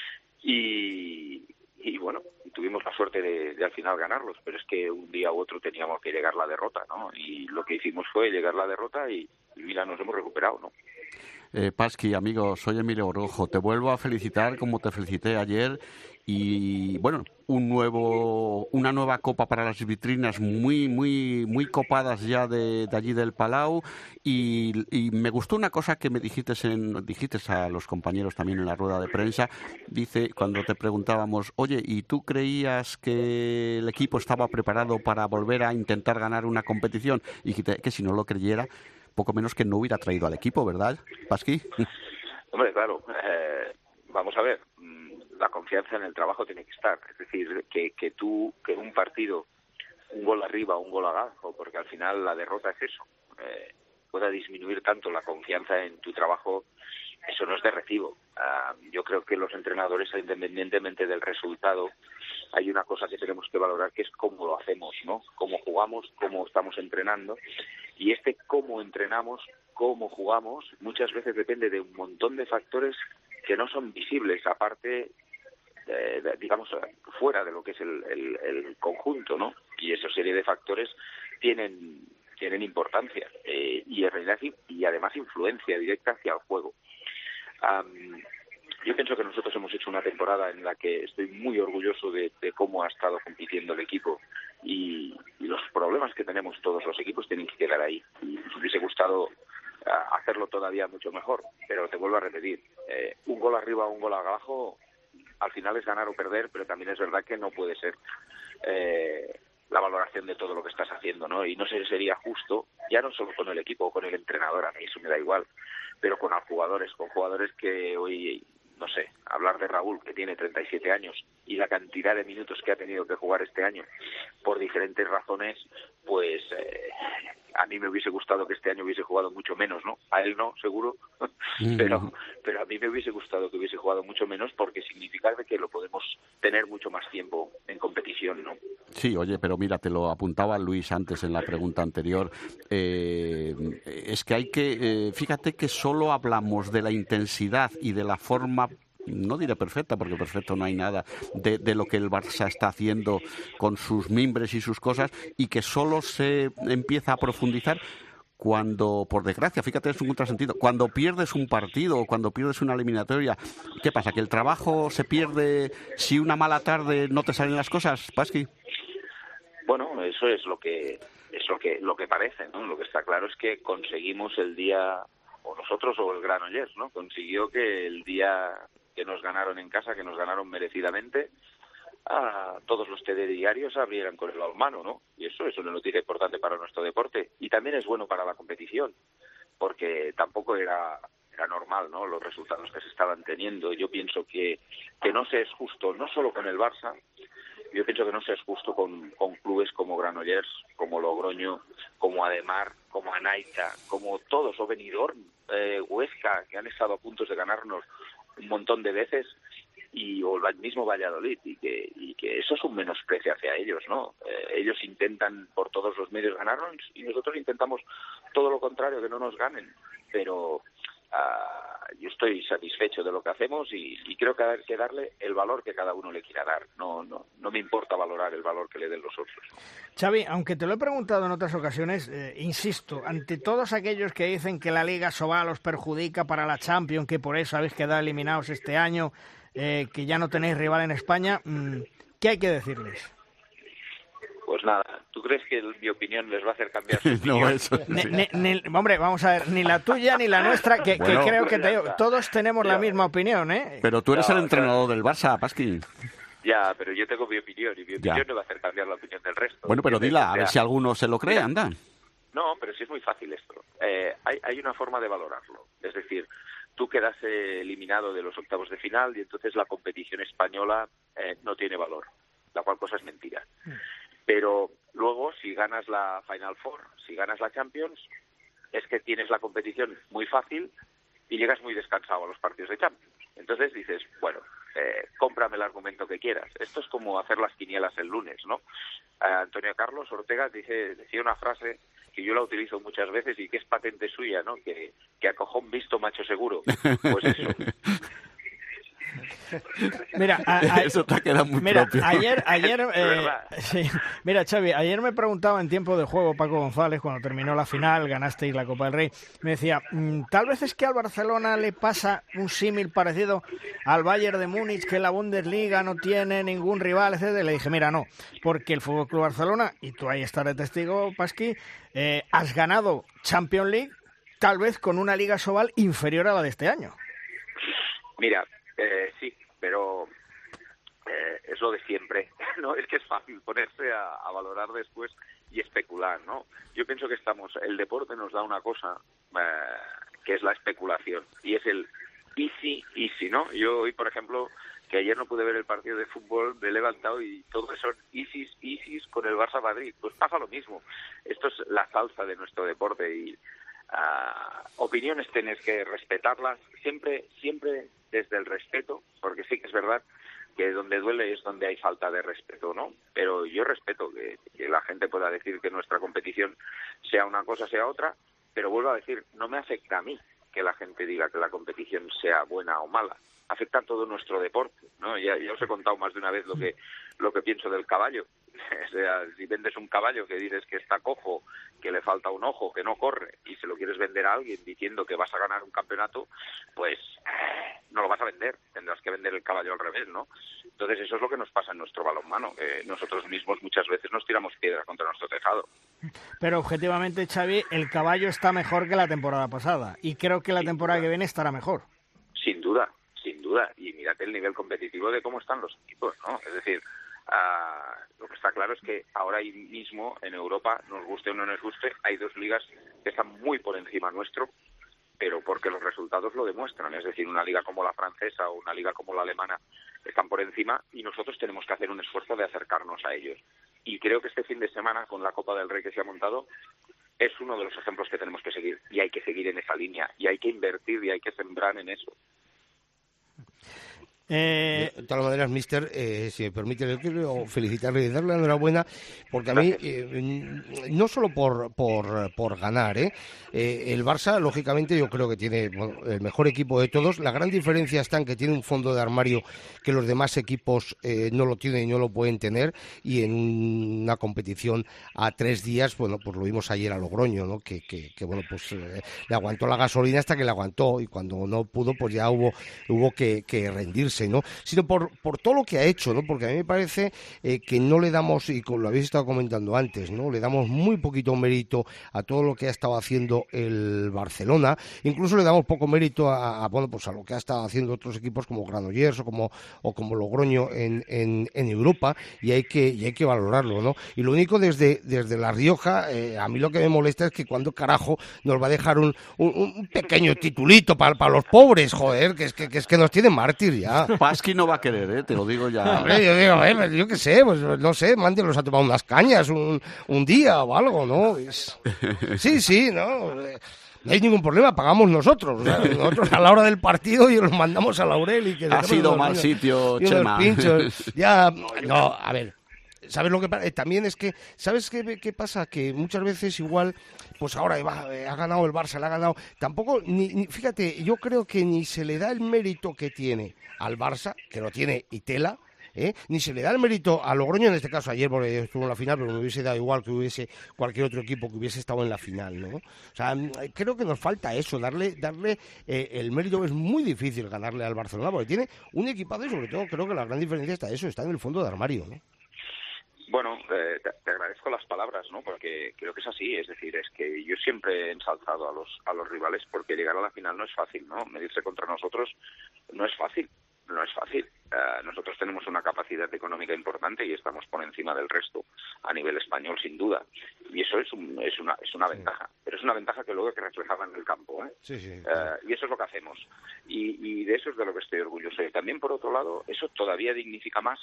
Y, y bueno, tuvimos la suerte de, de al final ganarlos, pero es que un día u otro teníamos que llegar la derrota, ¿no? Y lo que hicimos fue llegar la derrota y, y mira, nos hemos recuperado, ¿no? Eh, Pasqui, amigo, soy Emilio Orojo. Te vuelvo a felicitar como te felicité ayer y, bueno, un nuevo, una nueva copa para las vitrinas muy, muy, muy copadas ya de, de allí del Palau y, y me gustó una cosa que me dijiste, en, dijiste a los compañeros también en la rueda de prensa. Dice, cuando te preguntábamos, oye, ¿y tú creías que el equipo estaba preparado para volver a intentar ganar una competición? Y dijiste que si no lo creyera, poco menos que no hubiera traído al equipo, ¿verdad, Pasqui? Hombre, claro, eh, vamos a ver, la confianza en el trabajo tiene que estar, es decir, que, que tú, que un partido, un gol arriba, un gol abajo, porque al final la derrota es eso, eh, pueda disminuir tanto la confianza en tu trabajo, eso no es de recibo. Uh, yo creo que los entrenadores, independientemente del resultado, hay una cosa que tenemos que valorar, que es cómo lo hacemos, ¿no? Cómo jugamos, cómo estamos entrenando. Y este cómo entrenamos, cómo jugamos, muchas veces depende de un montón de factores que no son visibles, aparte, de, de, digamos, fuera de lo que es el, el, el conjunto, ¿no? Y esa serie de factores tienen tienen importancia eh, y en realidad y además influencia directa hacia el juego. Um, yo pienso que nosotros hemos hecho una temporada en la que estoy muy orgulloso de, de cómo ha estado compitiendo el equipo y, y los problemas que tenemos todos los equipos tienen que quedar ahí. Y me hubiese gustado uh, hacerlo todavía mucho mejor, pero te vuelvo a repetir, eh, un gol arriba o un gol abajo al final es ganar o perder, pero también es verdad que no puede ser eh, la valoración de todo lo que estás haciendo, ¿no? Y no sé si sería justo, ya no solo con el equipo o con el entrenador, a mí eso me da igual, pero con los jugadores, con jugadores que hoy, no sé, hablar de Raúl, que tiene treinta y siete años, y la cantidad de minutos que ha tenido que jugar este año, por diferentes razones, pues eh, a mí me hubiese gustado que este año hubiese jugado mucho menos, ¿no? A él no, seguro, pero pero a mí me hubiese gustado que hubiese jugado mucho menos porque significa que lo podemos tener mucho más tiempo en competición, ¿no? Sí, oye, pero mira, te lo apuntaba Luis antes en la pregunta anterior. Eh, es que hay que, eh, fíjate que solo hablamos de la intensidad y de la forma, no diré perfecta, porque perfecto no hay nada, de, de lo que el Barça está haciendo con sus mimbres y sus cosas, y que solo se empieza a profundizar cuando, por desgracia, fíjate, es un contrasentido, cuando pierdes un partido o cuando pierdes una eliminatoria. ¿Qué pasa? ¿Que el trabajo se pierde si una mala tarde no te salen las cosas, Pasqui? Bueno, eso es lo que es lo que lo que parece, ¿no? Lo que está claro es que conseguimos el día, o nosotros o el Granollers, ¿no? Consiguió que el día que nos ganaron en casa, que nos ganaron merecidamente, a todos los telediarios abrieran con el balonmano, ¿no? Y eso es una noticia importante para nuestro deporte. Y también es bueno para la competición, porque tampoco era era normal, ¿no? Los resultados que se estaban teniendo. Yo pienso que, que no se es justo, no solo con el Barça, yo pienso que no se es justo con, con clubes como Granollers, como Logroño, como Ademar, como Anaita, como todos, o Benidorm, eh, Huesca, que han estado a punto de ganarnos un montón de veces, y o el mismo Valladolid, y que, y que eso es un menosprecio hacia ellos, ¿no? Eh, ellos intentan por todos los medios ganarnos y nosotros intentamos todo lo contrario, que no nos ganen, pero uh, yo estoy satisfecho de lo que hacemos y, y creo que hay que darle el valor que cada uno le quiera dar, no, no, no me importa valorar el valor que le den los otros. Xavi, aunque te lo he preguntado en otras ocasiones, eh, insisto, ante todos aquellos que dicen que la Liga Sobal os perjudica para la Champions, que por eso habéis quedado eliminados este año, Eh, que ya no tenéis rival en España, ¿qué hay que decirles? Pues nada, ¿tú crees que mi opinión les va a hacer cambiar su opinión? No, eso ni, ni, ni, hombre, vamos a ver, ni la tuya ni la nuestra, que, bueno, que creo que te, todos tenemos ya la misma opinión, ¿eh? Pero tú eres no, el entrenador ya. del Barça, Pasqui. Ya, pero yo tengo mi opinión y mi opinión ya. no va a hacer cambiar la opinión del resto. Bueno, pero dila, a ver si alguno se lo cree, Mira, anda. No, pero sí es muy fácil esto. Eh, hay, hay una forma de valorarlo, es decir, tú quedas eh, eliminado de los octavos de final y entonces la competición española eh, no tiene valor, la cual cosa es mentira. Pero luego, si ganas la Final Four, si ganas la Champions, es que tienes la competición muy fácil y llegas muy descansado a los partidos de Champions. Entonces dices, bueno, eh, cómprame el argumento que quieras. Esto es como hacer las quinielas el lunes, ¿no? Eh, Antonio Carlos Ortega dice, decía una frase que yo la utilizo muchas veces y que es patente suya, ¿no? Que, que a cojón visto, macho seguro. Pues eso. Mira, a, a, eso te ha quedado muy mira, propio. ayer, ayer, eh, sí, mira, Xavi, ayer me preguntaba en tiempo de juego Paco González, cuando terminó la final, ganasteis la Copa del Rey, me decía, tal vez es que al Barcelona le pasa un símil parecido al Bayern de Múnich, que la Bundesliga no tiene ningún rival, etcétera. Le dije, mira, no, porque el F C Barcelona, y tú ahí estaré testigo, Pasqui, eh, has ganado Champions League, tal vez con una Liga Sobal inferior a la de este año. Mira, Eh, sí, pero eh, es lo de siempre, ¿no? Es que es fácil ponerse a, a valorar después y especular, ¿no? Yo pienso que estamos, el deporte nos da una cosa eh, que es la especulación y es el easy, easy, ¿no? Yo hoy, por ejemplo, que ayer no pude ver el partido de fútbol, me he levantado y todo eso easy, easy con el Barça Madrid. Pues pasa lo mismo. Esto es la salsa de nuestro deporte y uh, opiniones tenés que respetarlas siempre, siempre desde el respeto, porque sí que es verdad que donde duele es donde hay falta de respeto, ¿no? Pero yo respeto que, que la gente pueda decir que nuestra competición sea una cosa, sea otra, pero vuelvo a decir, no me afecta a mí que la gente diga que la competición sea buena o mala. Afecta a todo nuestro deporte, ¿no? Ya, ya os he contado más de una vez lo que lo que pienso del caballo. O sea, si vendes un caballo que dices que está cojo, que le falta un ojo, que no corre, y se lo quieres vender a alguien diciendo que vas a ganar un campeonato, pues no lo vas a vender, tendrás que vender el caballo al revés, ¿no? Entonces eso es lo que nos pasa en nuestro balonmano, que nosotros mismos muchas veces nos tiramos piedras contra nuestro tejado. Pero objetivamente, Xavi, el caballo está mejor que la temporada pasada, y creo que la temporada que viene estará mejor. Sin duda, sin duda, y mírate el nivel competitivo de cómo están los equipos, ¿no? Es decir, Uh, lo que está claro es que ahora mismo en Europa, nos guste o no nos guste, hay dos ligas que están muy por encima nuestro, pero porque los resultados lo demuestran. Es decir, una liga como la francesa o una liga como la alemana están por encima y nosotros tenemos que hacer un esfuerzo de acercarnos a ellos. Y creo que este fin de semana, con la Copa del Rey que se ha montado, es uno de los ejemplos que tenemos que seguir. Y hay que seguir en esa línea, y hay que invertir y hay que sembrar en eso. Eh... De todas maneras, mister, eh, si me permite, le quiero felicitarle y darle la enhorabuena, porque a mí, eh, no solo por, por, por ganar, ¿eh? Eh, el Barça, lógicamente, yo creo que tiene bueno, el mejor equipo de todos. La gran diferencia está en que tiene un fondo de armario que los demás equipos eh, no lo tienen y no lo pueden tener, y en una competición a tres días, bueno, pues lo vimos ayer a Logroño, ¿no? Que, que, que bueno, pues eh, le aguantó la gasolina hasta que le aguantó, y cuando no pudo, pues ya hubo, hubo que, que rendirse, ¿no? Sino por, por todo lo que ha hecho, ¿no? Porque a mí me parece eh, que no le damos, y como lo habéis estado comentando antes, ¿no? Le damos muy poquito mérito a todo lo que ha estado haciendo el Barcelona, incluso le damos poco mérito a, a bueno, pues a lo que ha estado haciendo otros equipos como Granollers o como o como Logroño en, en, en Europa, y hay que y hay que valorarlo, ¿no? Y lo único desde desde La Rioja, eh, a mí lo que me molesta es que cuando carajo nos va a dejar un, un, un pequeño titulito para, para los pobres, joder, que es que, que es que nos tienen mártir ya. Pasqui no va a querer, ¿eh? Te lo digo ya. Hombre, yo digo, eh, yo qué sé, pues no sé, mándenlos a tomar unas cañas un, un día o algo, ¿no? Es... Sí, sí, ¿no? No hay ningún problema, pagamos nosotros. O sea, nosotros a la hora del partido y los mandamos a Laurel y que ha sido mal sitio, Chema. Pinchos. Ya, no, a ver. ¿Sabes lo que pasa? También es que, ¿sabes qué, qué pasa? Que muchas veces igual, pues ahora va, ha ganado el Barça, le ha ganado. Tampoco, ni, ni, fíjate, yo creo que ni se le da el mérito que tiene al Barça, que lo tiene y tela, ¿eh? Ni se le da el mérito a Logroño, en este caso ayer, porque estuvo en la final, pero me hubiese dado igual que hubiese cualquier otro equipo que hubiese estado en la final, ¿no? O sea, creo que nos falta eso, darle darle eh, el mérito. Es muy difícil ganarle al Barcelona, porque tiene un equipado y sobre todo creo que la gran diferencia está eso, está en el fondo de armario, ¿no? Bueno, eh, te, te agradezco las palabras, ¿no? Porque creo que es así, es decir, es que yo siempre he ensalzado a los a los rivales porque llegar a la final no es fácil, ¿no? Medirse contra nosotros no es fácil, no es fácil. Uh, nosotros tenemos una capacidad económica importante y estamos por encima del resto a nivel español, sin duda. Y eso es, un, es una es una ventaja, pero es una ventaja que luego hay que reflejarla en el campo, ¿eh? Sí, sí. Uh, y eso es lo que hacemos. Y, y de eso es de lo que estoy orgulloso. Y también, por otro lado, eso todavía dignifica más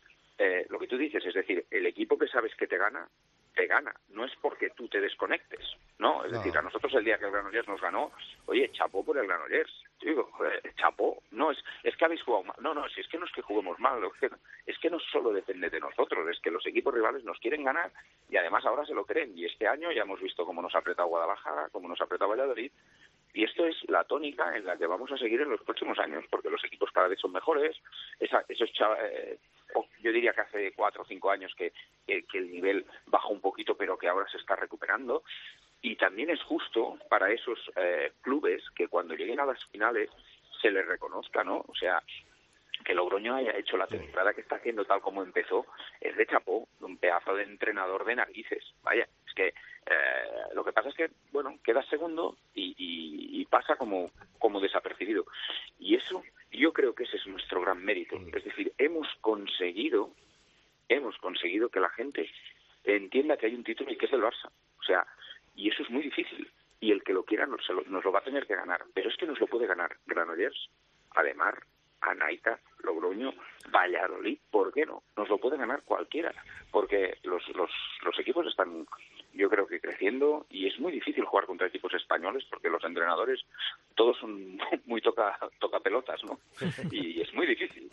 Eh, lo que tú dices, es decir, el equipo que sabes que te gana, te gana. No es porque tú te desconectes, ¿no? Es no. decir, a nosotros el día que el Granollers nos ganó, oye, chapó por el Granollers. Digo, eh, chapó. No, es, es que habéis jugado mal. No, no, si es que no es que juguemos mal. Es que, es que no solo depende de nosotros, es que los equipos rivales nos quieren ganar y además ahora se lo creen. Y este año ya hemos visto cómo nos ha apretado Guadalajara, cómo nos ha apretado Valladolid. Y esto es la tónica en la que vamos a seguir en los próximos años, porque los equipos cada vez son mejores. Esa, esos chav- eh, yo diría que hace cuatro o cinco años que, que, que el nivel bajó un poquito, pero que ahora se está recuperando. Y también es justo para esos eh, clubes que cuando lleguen a las finales se les reconozca, ¿no? O sea, que Logroño haya hecho la temporada que está haciendo tal como empezó, es de chapó, un pedazo de entrenador de narices. Vaya, es que eh, lo que pasa es que, bueno, queda segundo y, y, y pasa como, como desapercibido. Y eso, yo creo que ese es nuestro gran mérito. Es decir, hemos conseguido, hemos conseguido que la gente entienda que hay un título y que es el Barça. O sea, y eso es muy difícil. Y el que lo quiera nos lo, nos lo va a tener que ganar. Pero es que nos lo puede ganar Granollers, Ademar, Anaita, Logroño, Valladolid, ¿por qué no? Nos lo puede ganar cualquiera, porque los, los, los equipos están, yo creo que creciendo, y es muy difícil jugar contra equipos españoles, porque los entrenadores todos son muy toca, toca pelotas, ¿no? Y es muy difícil.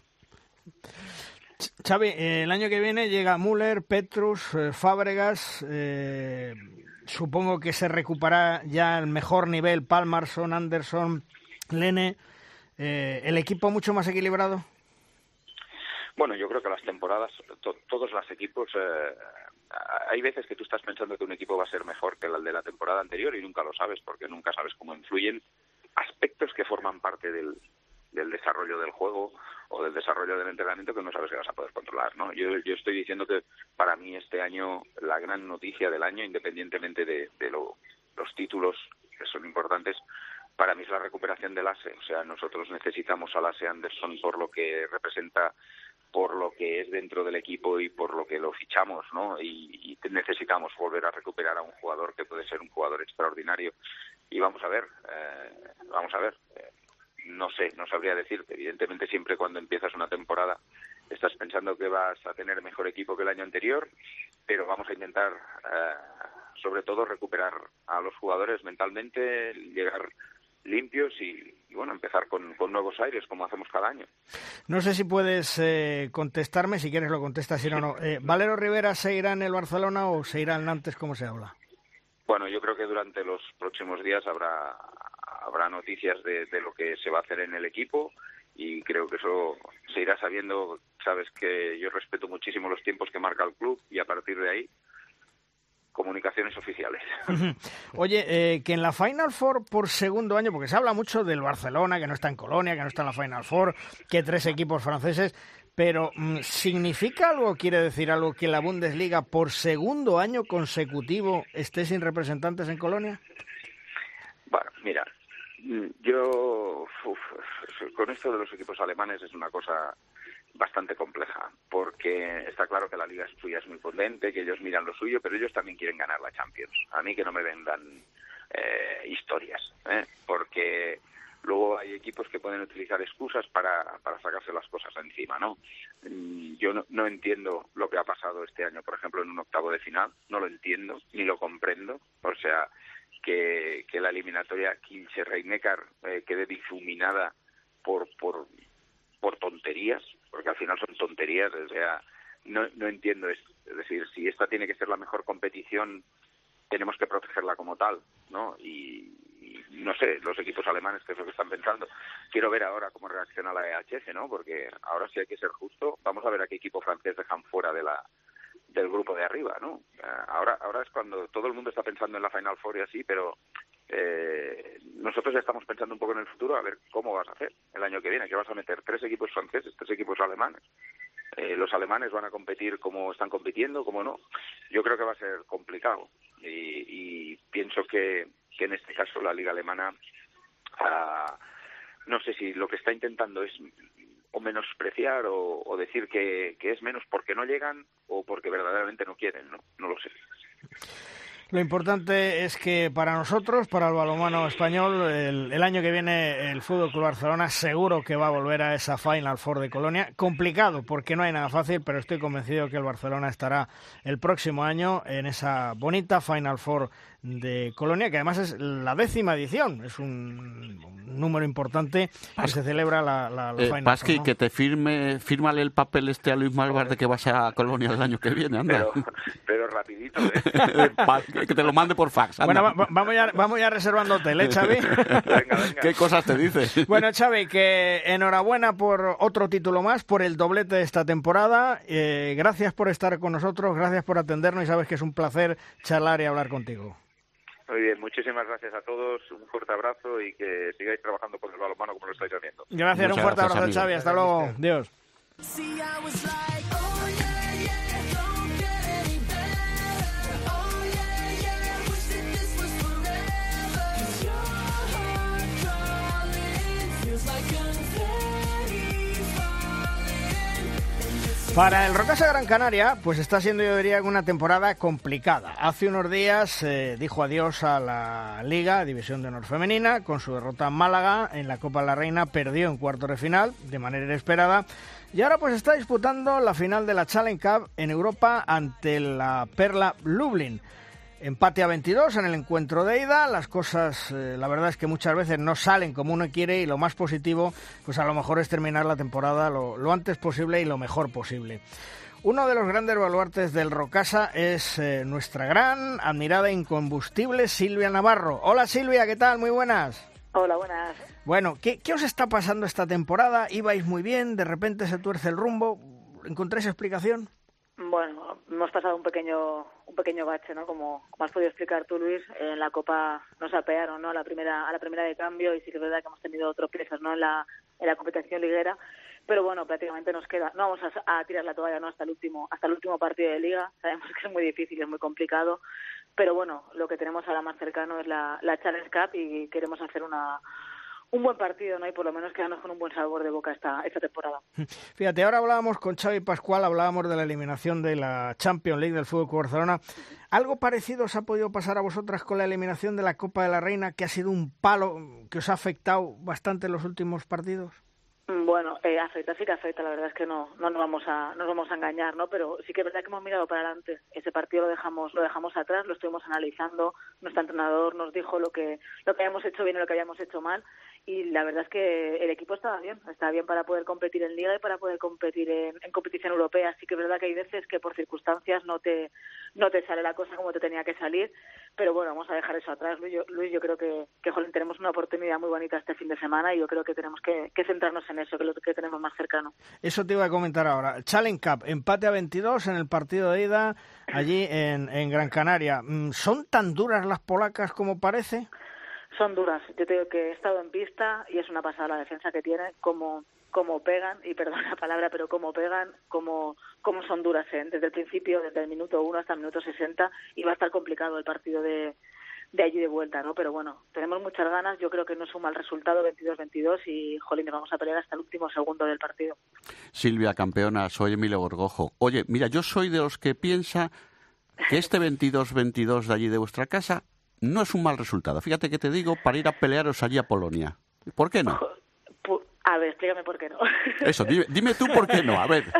Xavi, eh, el año que viene llega Müller, Petrus, eh, Fábregas, eh, supongo que se recupera ya el mejor nivel, Palmarsson, Anderson, Lene. Eh, ¿El equipo mucho más equilibrado? Bueno, yo creo que las temporadas, to, todos los equipos, eh, hay veces que tú estás pensando que un equipo va a ser mejor que el de la temporada anterior y nunca lo sabes, porque nunca sabes cómo influyen aspectos que forman parte del, del desarrollo del juego o del desarrollo del entrenamiento que no sabes que vas a poder controlar, ¿no? Yo, yo estoy diciendo que para mí este año la gran noticia del año, independientemente de, de lo, los títulos que son importantes, para mí es la recuperación del ASE. O sea, nosotros necesitamos al ASE Anderson por lo que representa, por lo que es dentro del equipo y por lo que lo fichamos, ¿no? Y, y necesitamos volver a recuperar a un jugador que puede ser un jugador extraordinario. Y vamos a ver, eh, vamos a ver. Eh, no sé, no sabría decirte. Evidentemente, siempre cuando empiezas una temporada estás pensando que vas a tener mejor equipo que el año anterior, pero vamos a intentar, eh, sobre todo, recuperar a los jugadores mentalmente, llegar limpios y, y bueno, empezar con, con nuevos aires, como hacemos cada año. No sé si puedes eh, contestarme, si quieres lo contestas, si no, no. Eh, ¿Valero Rivera se irá en el Barcelona o se irá en Nantes, como se habla? Bueno, yo creo que durante los próximos días habrá habrá noticias de, de lo que se va a hacer en el equipo y creo que eso se irá sabiendo. Sabes que yo respeto muchísimo los tiempos que marca el club y a partir de ahí comunicaciones oficiales. Oye, eh, que en la Final Four por segundo año, porque se habla mucho del Barcelona, que no está en Colonia, que no está en la Final Four, que tres equipos franceses, pero ¿significa algo, quiere decir algo, que la Bundesliga por segundo año consecutivo esté sin representantes en Colonia? Bueno, mira, yo uf, con esto de los equipos alemanes es una cosa bastante compleja, porque está claro que la liga suya es muy potente, que ellos miran lo suyo, pero ellos también quieren ganar la Champions. A mí que no me vendan eh, historias, ¿eh? Porque luego hay equipos que pueden utilizar excusas para, para sacarse las cosas encima, ¿no? Yo no, no entiendo lo que ha pasado este año, por ejemplo, en un octavo de final, no lo entiendo, ni lo comprendo, o sea, que, que la eliminatoria Kielce-Rhein-Neckar eh, quede difuminada por, por, por tonterías, porque al final son tonterías, o sea, no, no entiendo esto, es decir, si esta tiene que ser la mejor competición, tenemos que protegerla como tal, ¿no? Y, y no sé, los equipos alemanes, qué es lo que están pensando. Quiero ver ahora cómo reacciona la E H F, ¿no? Porque ahora, si hay que ser justo, vamos a ver a qué equipo francés dejan fuera de la del grupo de arriba, ¿no? Ahora ahora es cuando todo el mundo está pensando en la Final Four y así, pero eh, nosotros ya estamos pensando un poco en el futuro, a ver cómo vas a hacer el año que viene, que vas a meter tres equipos franceses, tres equipos alemanes. Eh, los alemanes van a competir como están compitiendo, como no. Yo creo que va a ser complicado y, y pienso que, que en este caso la liga alemana, uh, no sé si lo que está intentando es o menospreciar o, o decir que, que es menos porque no llegan o porque verdaderamente no quieren, no, no lo sé. Lo importante es que para nosotros, para el balonmano español, el, el año que viene el Fútbol Club Barcelona seguro que va a volver a esa Final Four de Colonia. Complicado porque no hay nada fácil, pero estoy convencido que el Barcelona estará el próximo año en esa bonita Final Four de Colonia, que además es la décima edición, es un, un número importante que se celebra la, la, la eh, Final Pasqui, Four, ¿no? Que te firme, fírmale el papel este a Luis Malvar de que vas a Colonia el año que viene, anda. Pero, pero rapidito, ¿eh? Que te lo mande por fax, anda. Bueno, va, vamos, ya, vamos ya reservando hotel, ¿eh, Xavi? Venga, venga. ¿Qué cosas te dice? Bueno, Xavi, que enhorabuena por otro título más, por el doblete de esta temporada. Eh, gracias por estar con nosotros, gracias por atendernos y sabes que es un placer charlar y hablar contigo. Muy bien, muchísimas gracias a todos, un fuerte abrazo y que sigáis trabajando por el balonmano como lo estáis haciendo. Gracias, Muchas un fuerte gracias, abrazo, amigo. Xavi, hasta luego. Adiós. Para el Rocasa Gran Canaria, pues está siendo, yo diría, una temporada complicada. Hace unos días eh, dijo adiós a la Liga, División de Honor Femenina, con su derrota en Málaga en la Copa de la Reina, perdió en cuartos de final, de manera inesperada, y ahora pues está disputando la final de la Challenge Cup en Europa ante la Perla Lublin. Empate a veintidós en el encuentro de ida, las cosas eh, la verdad es que muchas veces no salen como uno quiere y lo más positivo pues a lo mejor es terminar la temporada lo, lo antes posible y lo mejor posible. Uno de los grandes baluartes del Rocasa es eh, nuestra gran, admirada e incombustible Silvia Navarro. Hola Silvia, ¿qué tal? Muy buenas. Hola, buenas. Bueno, ¿qué, qué os está pasando esta temporada? ¿Ibais muy bien? ¿De repente se tuerce el rumbo? ¿Encontráis explicación? Bueno, hemos pasado un pequeño un pequeño bache, ¿no? Como, como has podido explicar tú, Luis, en la Copa nos apearon, ¿no? A la primera a la primera de cambio y sí que es verdad que hemos tenido tropiezos, ¿no? En la en la competición liguera, pero bueno, prácticamente nos queda, no vamos a, a tirar la toalla, ¿no? Hasta el último hasta el último partido de liga. Sabemos que es muy difícil, es muy complicado, pero bueno, lo que tenemos ahora más cercano es la la Challenge Cup y queremos hacer una un buen partido, ¿no? Y por lo menos quedarnos con un buen sabor de boca esta, esta temporada. Fíjate, ahora hablábamos con Xavi Pascual, hablábamos de la eliminación de la Champions League del Fútbol Club Barcelona. ¿Algo parecido os ha podido pasar a vosotras con la eliminación de la Copa de la Reina, que ha sido un palo que os ha afectado bastante en los últimos partidos? Bueno, eh, afecta, sí que afecta, la verdad es que no no nos vamos a nos vamos a engañar, ¿no? Pero sí que es verdad que hemos mirado para adelante. Ese partido lo dejamos lo dejamos atrás, lo estuvimos analizando, nuestro entrenador nos dijo lo que lo que habíamos hecho bien y lo que habíamos hecho mal. Y la verdad es que el equipo estaba bien, estaba bien para poder competir en Liga y para poder competir en, en competición europea. Así que es verdad que hay veces que por circunstancias no te no te sale la cosa como te tenía que salir, pero bueno, vamos a dejar eso atrás, Luis. Yo, Luis, yo creo que, que jolín, tenemos una oportunidad muy bonita este fin de semana y yo creo que tenemos que, que centrarnos en eso, que es lo que tenemos más cercano. Eso te iba a comentar ahora. Challenge Cup, empate a veintidós en el partido de ida allí en, en Gran Canaria. ¿Son tan duras las polacas como parece? Son duras. Yo te digo que he estado en pista y es una pasada la defensa que tienen, como como pegan, y perdón la palabra, pero como pegan, como como son duras, ¿eh? Desde el principio, desde el minuto uno hasta el minuto sesenta, y va a estar complicado el partido de, de allí de vuelta, ¿no? Pero bueno, tenemos muchas ganas, yo creo que no es un mal resultado, veintidós veintidós, y jolín, vamos a pelear hasta el último segundo del partido. Silvia, campeona, soy Emilio Gorgojo. Oye, mira, yo soy de los que piensa que este veintidós veintidós de allí de vuestra casa no es un mal resultado. Fíjate que te digo, para ir a pelearos allí a Polonia. ¿Por qué no? A ver, explícame por qué no. Eso, dime, dime tú por qué no, a ver.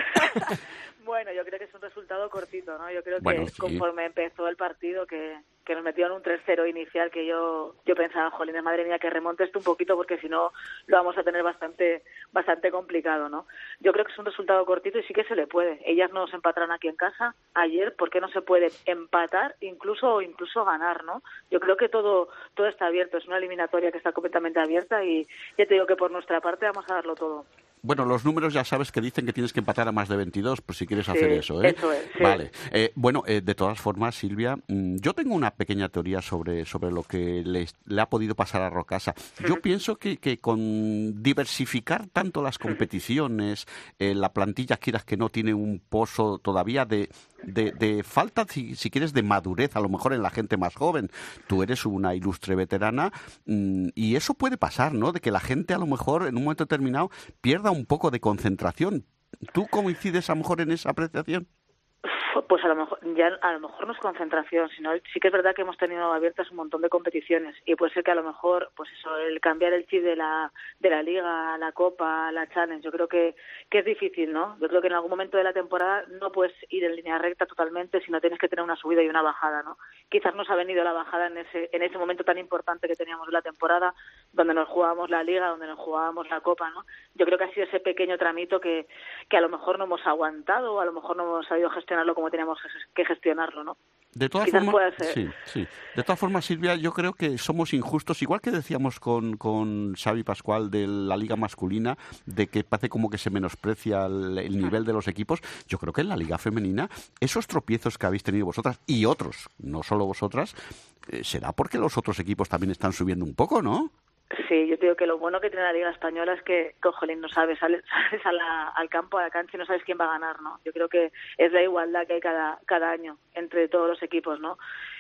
Bueno, yo creo que es un resultado cortito, ¿no? Yo creo que bueno, sí. conforme empezó el partido, que, que nos metieron un tres cero inicial, que yo yo pensaba, jolines, madre mía, que remonte esto un poquito, porque si no lo vamos a tener bastante bastante complicado, ¿no? Yo creo que es un resultado cortito y sí que se le puede. Ellas nos empataron aquí en casa ayer, ¿por qué no se puede empatar, incluso o incluso ganar, ¿no? Yo creo que todo todo está abierto, es una eliminatoria que está completamente abierta y ya te digo que por nuestra parte vamos a darlo todo. Bueno, los números ya sabes que dicen que tienes que empatar a más de veintidós, pues si quieres sí, hacer eso, ¿eh? Eso es, sí. Vale. Eh, bueno, eh, de todas formas, Silvia, mmm, yo tengo una pequeña teoría sobre, sobre lo que le, le ha podido pasar a Rocasa. Yo uh-huh. pienso que, que con diversificar tanto las competiciones, eh, la plantilla, quieras que no, tiene un pozo todavía de... De, de falta, si, si quieres, de madurez, a lo mejor en la gente más joven. Tú eres una ilustre veterana mmm, y eso puede pasar, ¿no? De que la gente a lo mejor en un momento determinado pierda un poco de concentración. ¿Tú coincides a lo mejor en esa apreciación? Pues a lo mejor ya a lo mejor no es concentración, sino sí que es verdad que hemos tenido abiertas un montón de competiciones y puede ser que a lo mejor pues eso, el cambiar el chip de la de la liga a la copa, a la challenge, yo creo que que es difícil, ¿no? Yo creo que en algún momento de la temporada no puedes ir en línea recta totalmente, sino tienes que tener una subida y una bajada, ¿no? Quizás nos ha venido la bajada en ese en ese momento tan importante que teníamos de la temporada, donde nos jugábamos la liga, donde nos jugábamos la copa, ¿no? Yo creo que ha sido ese pequeño tramito que que a lo mejor no hemos aguantado o a lo mejor no hemos sabido gestionarlo como teníamos que gestionarlo, ¿no? De todas formas, sí, sí. De todas formas, Silvia, yo creo que somos injustos, igual que decíamos con, con Xavi Pascual de la liga masculina, de que parece como que se menosprecia el, el nivel de los equipos. Yo creo que en la liga femenina, esos tropiezos que habéis tenido vosotras y otros, no solo vosotras, eh, será porque los otros equipos también están subiendo un poco, ¿no? Sí, yo te digo que lo bueno que tiene la Liga Española es que, cojolín, no sabes, sales, sales a la, al campo, a la cancha y no sabes quién va a ganar, ¿no? Yo creo que es la igualdad que hay cada, cada año entre todos los equipos, ¿no?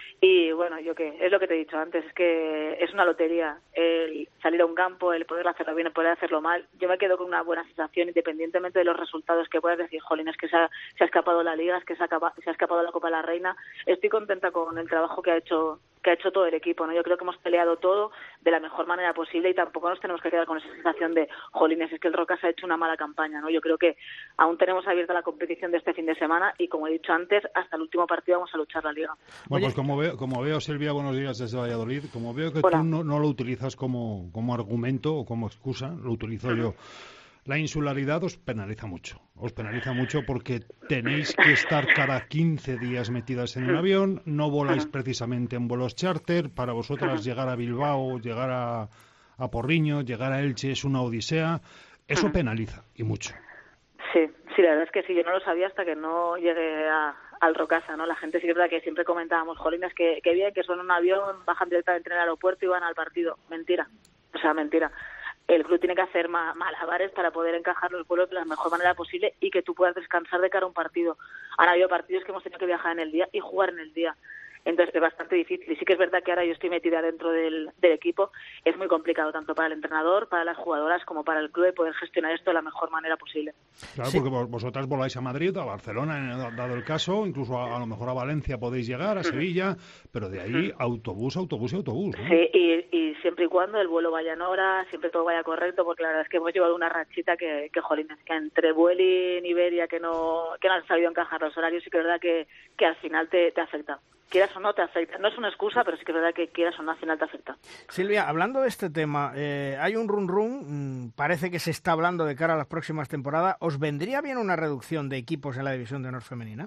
Y bueno, yo qué, es lo que te he dicho antes, es que es una lotería el salir a un campo, el poder hacerlo bien, el poder hacerlo mal. Yo me quedo con una buena sensación independientemente de los resultados que puedas decir, jolín, es que se ha, se ha escapado la Liga, es que se ha, se ha escapado la Copa de la Reina. Estoy contenta con el trabajo que ha hecho que ha hecho todo el equipo, ¿no? Yo creo que hemos peleado todo de la mejor manera posible y tampoco nos tenemos que quedar con esa sensación de, jolines, es que el Rocasa ha hecho una mala campaña, ¿no? Yo creo que aún tenemos abierta la competición de este fin de semana y, como he dicho antes, hasta el último partido vamos a luchar la Liga. Bueno, pues como veo, como veo, Silvia, buenos días desde Valladolid, como veo que Hola. tú no, no lo utilizas como, como argumento o como excusa, lo utilizo uh-huh. yo. La insularidad os penaliza mucho, os penaliza mucho porque tenéis que estar cada quince días metidas en un avión, no voláis precisamente en vuelos charter, para vosotras llegar a Bilbao, llegar a, a Porriño, llegar a Elche es una odisea, eso penaliza y mucho. Sí, sí, la verdad es que sí, yo no lo sabía hasta que no llegué a, al Rocasa, ¿no? La gente sí que es verdad que siempre comentábamos, jolines, que, que bien, que son un avión, bajan directamente en el aeropuerto y van al partido. Mentira, o sea, mentira. El club tiene que hacer ma- malabares para poder encajar los vuelos de la mejor manera posible y que tú puedas descansar de cara a un partido. Han habido partidos que hemos tenido que viajar en el día y jugar en el día. Entonces es bastante difícil. Y sí que es verdad que ahora yo estoy metida dentro del, del equipo. Es muy complicado tanto para el entrenador, para las jugadoras, como para el club de poder gestionar esto de la mejor manera posible. Claro, sí. Porque vosotras voláis a Madrid, a Barcelona, dado el caso, incluso a, a lo mejor a Valencia podéis llegar, a Sevilla, pero de ahí autobús, autobús y autobús, ¿no? Sí, y, y siempre y cuando el vuelo vaya en hora, siempre todo vaya correcto, porque la verdad es que hemos llevado una rachita que, que jolines, que entre Vueling y Iberia que no, que no han sabido encajar los horarios, y que es verdad que, que al final te, te afecta. Quieras o no, te afecta. No es una excusa, pero sí que es verdad que quieras o no, al final te afecta. Silvia, hablando de este tema, eh, hay un run run, mmm, parece que se está hablando de cara a las próximas temporadas. ¿Os vendría bien una reducción de equipos en la división de honor femenina?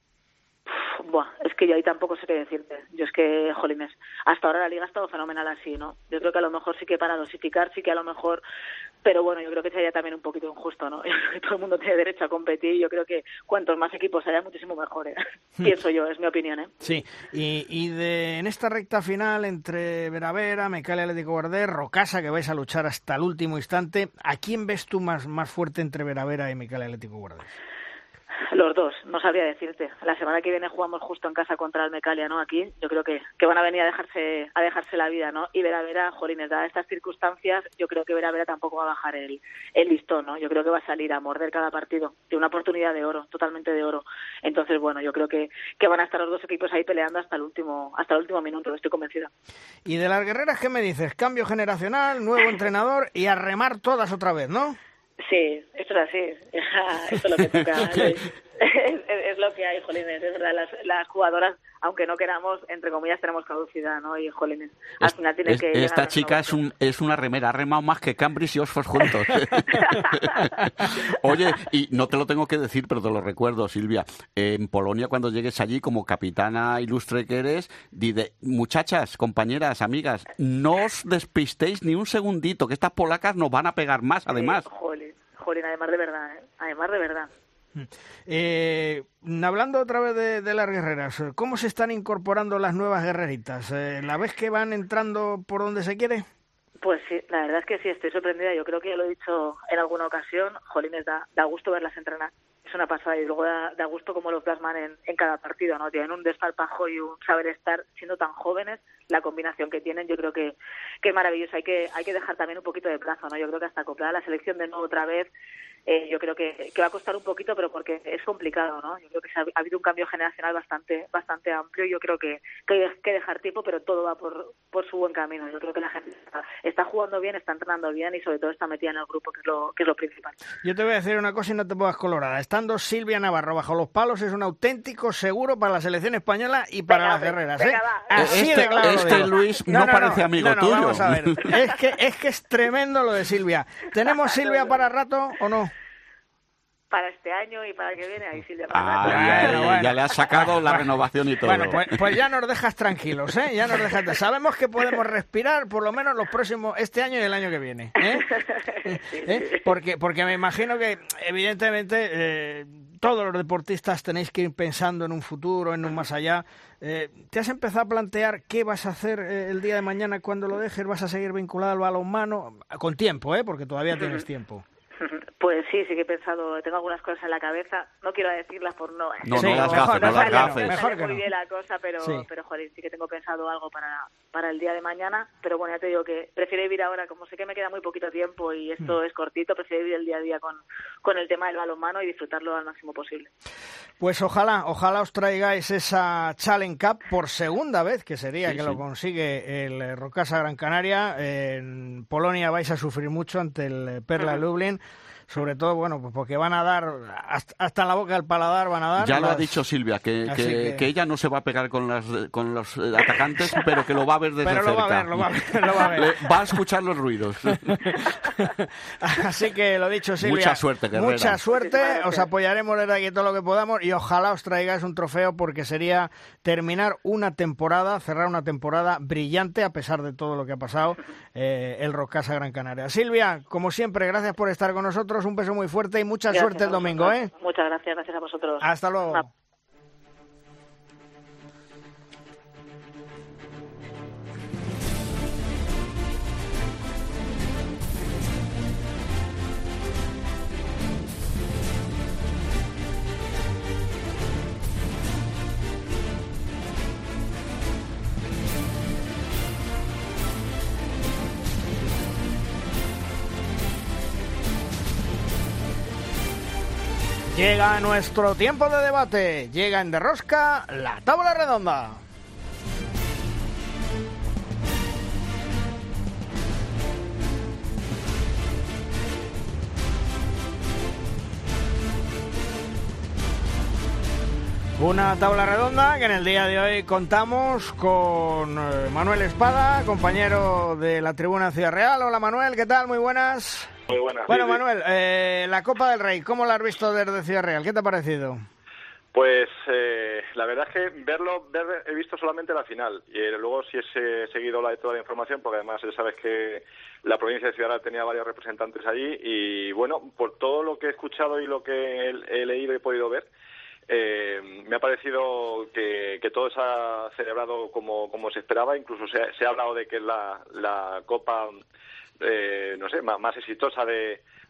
Buah, es que yo ahí tampoco sé qué decirte. Yo es que, jolines, hasta ahora la liga ha estado fenomenal así, ¿no? Yo creo que a lo mejor sí que para dosificar, sí que a lo mejor... Pero bueno, yo creo que sería también un poquito injusto, ¿no? Yo creo que todo el mundo tiene derecho a competir y yo creo que cuantos más equipos haya, muchísimo mejor, ¿eh? Pienso yo, es mi opinión, ¿eh? Sí, y, y de, en esta recta final entre Veravera, Mecalia Atlético Guardés, Rocasa, que vais a luchar hasta el último instante, ¿a quién ves tú más, más fuerte entre Veravera y Mecalia Atlético Guardés? Los dos, no sabría decirte. La semana que viene jugamos justo en casa contra el Mecalia, ¿no? Aquí, yo creo que, que van a venir a dejarse a dejarse la vida, ¿no? Y Vera Vera, jolines, dadas estas circunstancias, yo creo que Vera Vera tampoco va a bajar el, el listón, ¿no? Yo creo que va a salir a morder cada partido. Tiene una oportunidad de oro, totalmente de oro. Entonces, bueno, yo creo que, que van a estar los dos equipos ahí peleando hasta el último hasta el último minuto, estoy convencida. Y de las guerreras, ¿qué me dices? Cambio generacional, nuevo entrenador y a remar todas otra vez, ¿no? Sí, esto es así, esto es lo que toca, es, es, es lo que hay, jolines, es verdad, las, las jugadoras, aunque no queramos, entre comillas, tenemos caducidad, ¿no? Y jolines, al es, final tiene es, que... Esta chica es, un, es una remera, ha remado más que Cambridge y Oxford juntos. Oye, y no te lo tengo que decir, pero te lo recuerdo, Silvia, en Polonia cuando llegues allí como capitana ilustre que eres, dide, muchachas, compañeras, amigas, no os despistéis ni un segundito, que estas polacas nos van a pegar más, además. Sí, jolín, jolín, además de verdad, ¿eh? Además de verdad. Eh, hablando otra vez de, de las guerreras, ¿cómo se están incorporando las nuevas guerreritas? Eh, ¿La ves que van entrando por donde se quiere? Pues sí, la verdad es que sí, estoy sorprendida. Yo creo que ya lo he dicho en alguna ocasión, jolines, da, da gusto verlas entrenar. Es una pasada y luego da, da gusto cómo lo plasman en, en cada partido, ¿no? Tienen un desparpajo y un saber estar siendo tan jóvenes. La combinación que tienen yo creo que, que es maravillosa. Hay que, hay que dejar también un poquito de plazo, ¿no? Yo creo que hasta acoplar a la selección de nuevo otra vez, eh, yo creo que, que va a costar un poquito, pero porque es complicado, ¿no? Yo creo que se ha, ha habido un cambio generacional bastante bastante amplio. Yo creo que, que hay que dejar tiempo, pero todo va por, por su buen camino. Yo creo que la gente está, está jugando bien, está entrenando bien y sobre todo está metida en el grupo, que es lo, que es lo principal. Yo te voy a decir una cosa y no te pongas colorada. Estando Silvia Navarro bajo los palos es un auténtico seguro para la selección española y para venga, las guerreras, venga, ¿eh? Va. Así este, de claro este lo digo. Luis no, no, no parece no, amigo no, no, tuyo. Vamos a ver. Es que, es que es tremendo lo de Silvia. ¿Tenemos Silvia para rato o no? Para este año y para el que viene, ahí Silvia. Ah, ya, bueno, bueno. ya le has sacado la renovación y todo. Bueno, pues, pues ya nos dejas tranquilos, ¿eh? Ya nos dejas. Sabemos que podemos respirar por lo menos los próximos, este año y el año que viene, ¿eh? ¿Eh? Porque, porque me imagino que, evidentemente, eh, todos los deportistas tenéis que ir pensando en un futuro, en un más allá. Eh, ¿Te has empezado a plantear qué vas a hacer eh, el día de mañana cuando lo dejes? ¿Vas a seguir vinculado al balonmano? Con tiempo, ¿eh? Porque todavía tienes tiempo. Pues sí, sí que he pensado, tengo algunas cosas en la cabeza, no quiero decirlas por no... No, sí, no las mejor, gafes, no las mejor gafes. que no, mejor que muy no. bien la cosa, pero, Sí. pero joder, sí que tengo pensado algo para, para el día de mañana, pero bueno, ya te digo que prefiero vivir ahora, como sé que me queda muy poquito tiempo y esto Mm. es cortito, prefiero vivir el día a día con, con el tema del balonmano y disfrutarlo al máximo posible. Pues ojalá, ojalá os traigáis esa Challenge Cup por segunda vez, que sería Sí, que sí. lo consigue el Rocasa Gran Canaria. En Polonia vais a sufrir mucho ante el Perla Lublin. Sobre todo, bueno, pues porque van a dar, hasta, hasta en la boca del paladar van a dar. Ya lo las- ha dicho Silvia, que, Así que, que- que ella no se va a pegar con, las, con los eh, atacantes, pero que lo va a ver desde Pero lo va a cerca. ver, lo va a ver, lo va a ver. Le- va a escuchar los ruidos. Así que lo dicho, Silvia. Mucha suerte, guerrera. Mucha suerte, Muchísimas gracias. os apoyaremos desde aquí todo lo que podamos y ojalá os traigáis un trofeo porque sería terminar una temporada, cerrar una temporada brillante a pesar de todo lo que ha pasado eh, el Rocasa Gran Canaria. Silvia, como siempre, gracias por estar con nosotros, un beso muy fuerte y mucha Gracias suerte el a domingo, ¿eh? vosotros. Muchas gracias, gracias a vosotros. Hasta luego. Ah. Llega nuestro tiempo de debate, llega en Derrosca la tabla redonda. Una tabla redonda que en el día de hoy contamos con eh, Manuel Espada, compañero de la Tribuna Ciudad Real. Hola Manuel, ¿qué tal? Muy buenas. Muy buenas. Bueno Sí, sí. Manuel, eh, la Copa del Rey, ¿cómo la has visto desde Ciudad Real? ¿Qué te ha parecido? Pues eh, la verdad es que verlo, ver, he visto solamente la final y eh, luego sí he seguido la, toda la información porque además ya sabes que la provincia de Ciudad Real tenía varios representantes allí y bueno, por todo lo que he escuchado y lo que he, he leído y he podido ver, eh, me ha parecido que, que todo se ha celebrado como, como se esperaba, incluso se, ha- se ha hablado de que es la, la Copa, eh, no sé, más, más exitosa de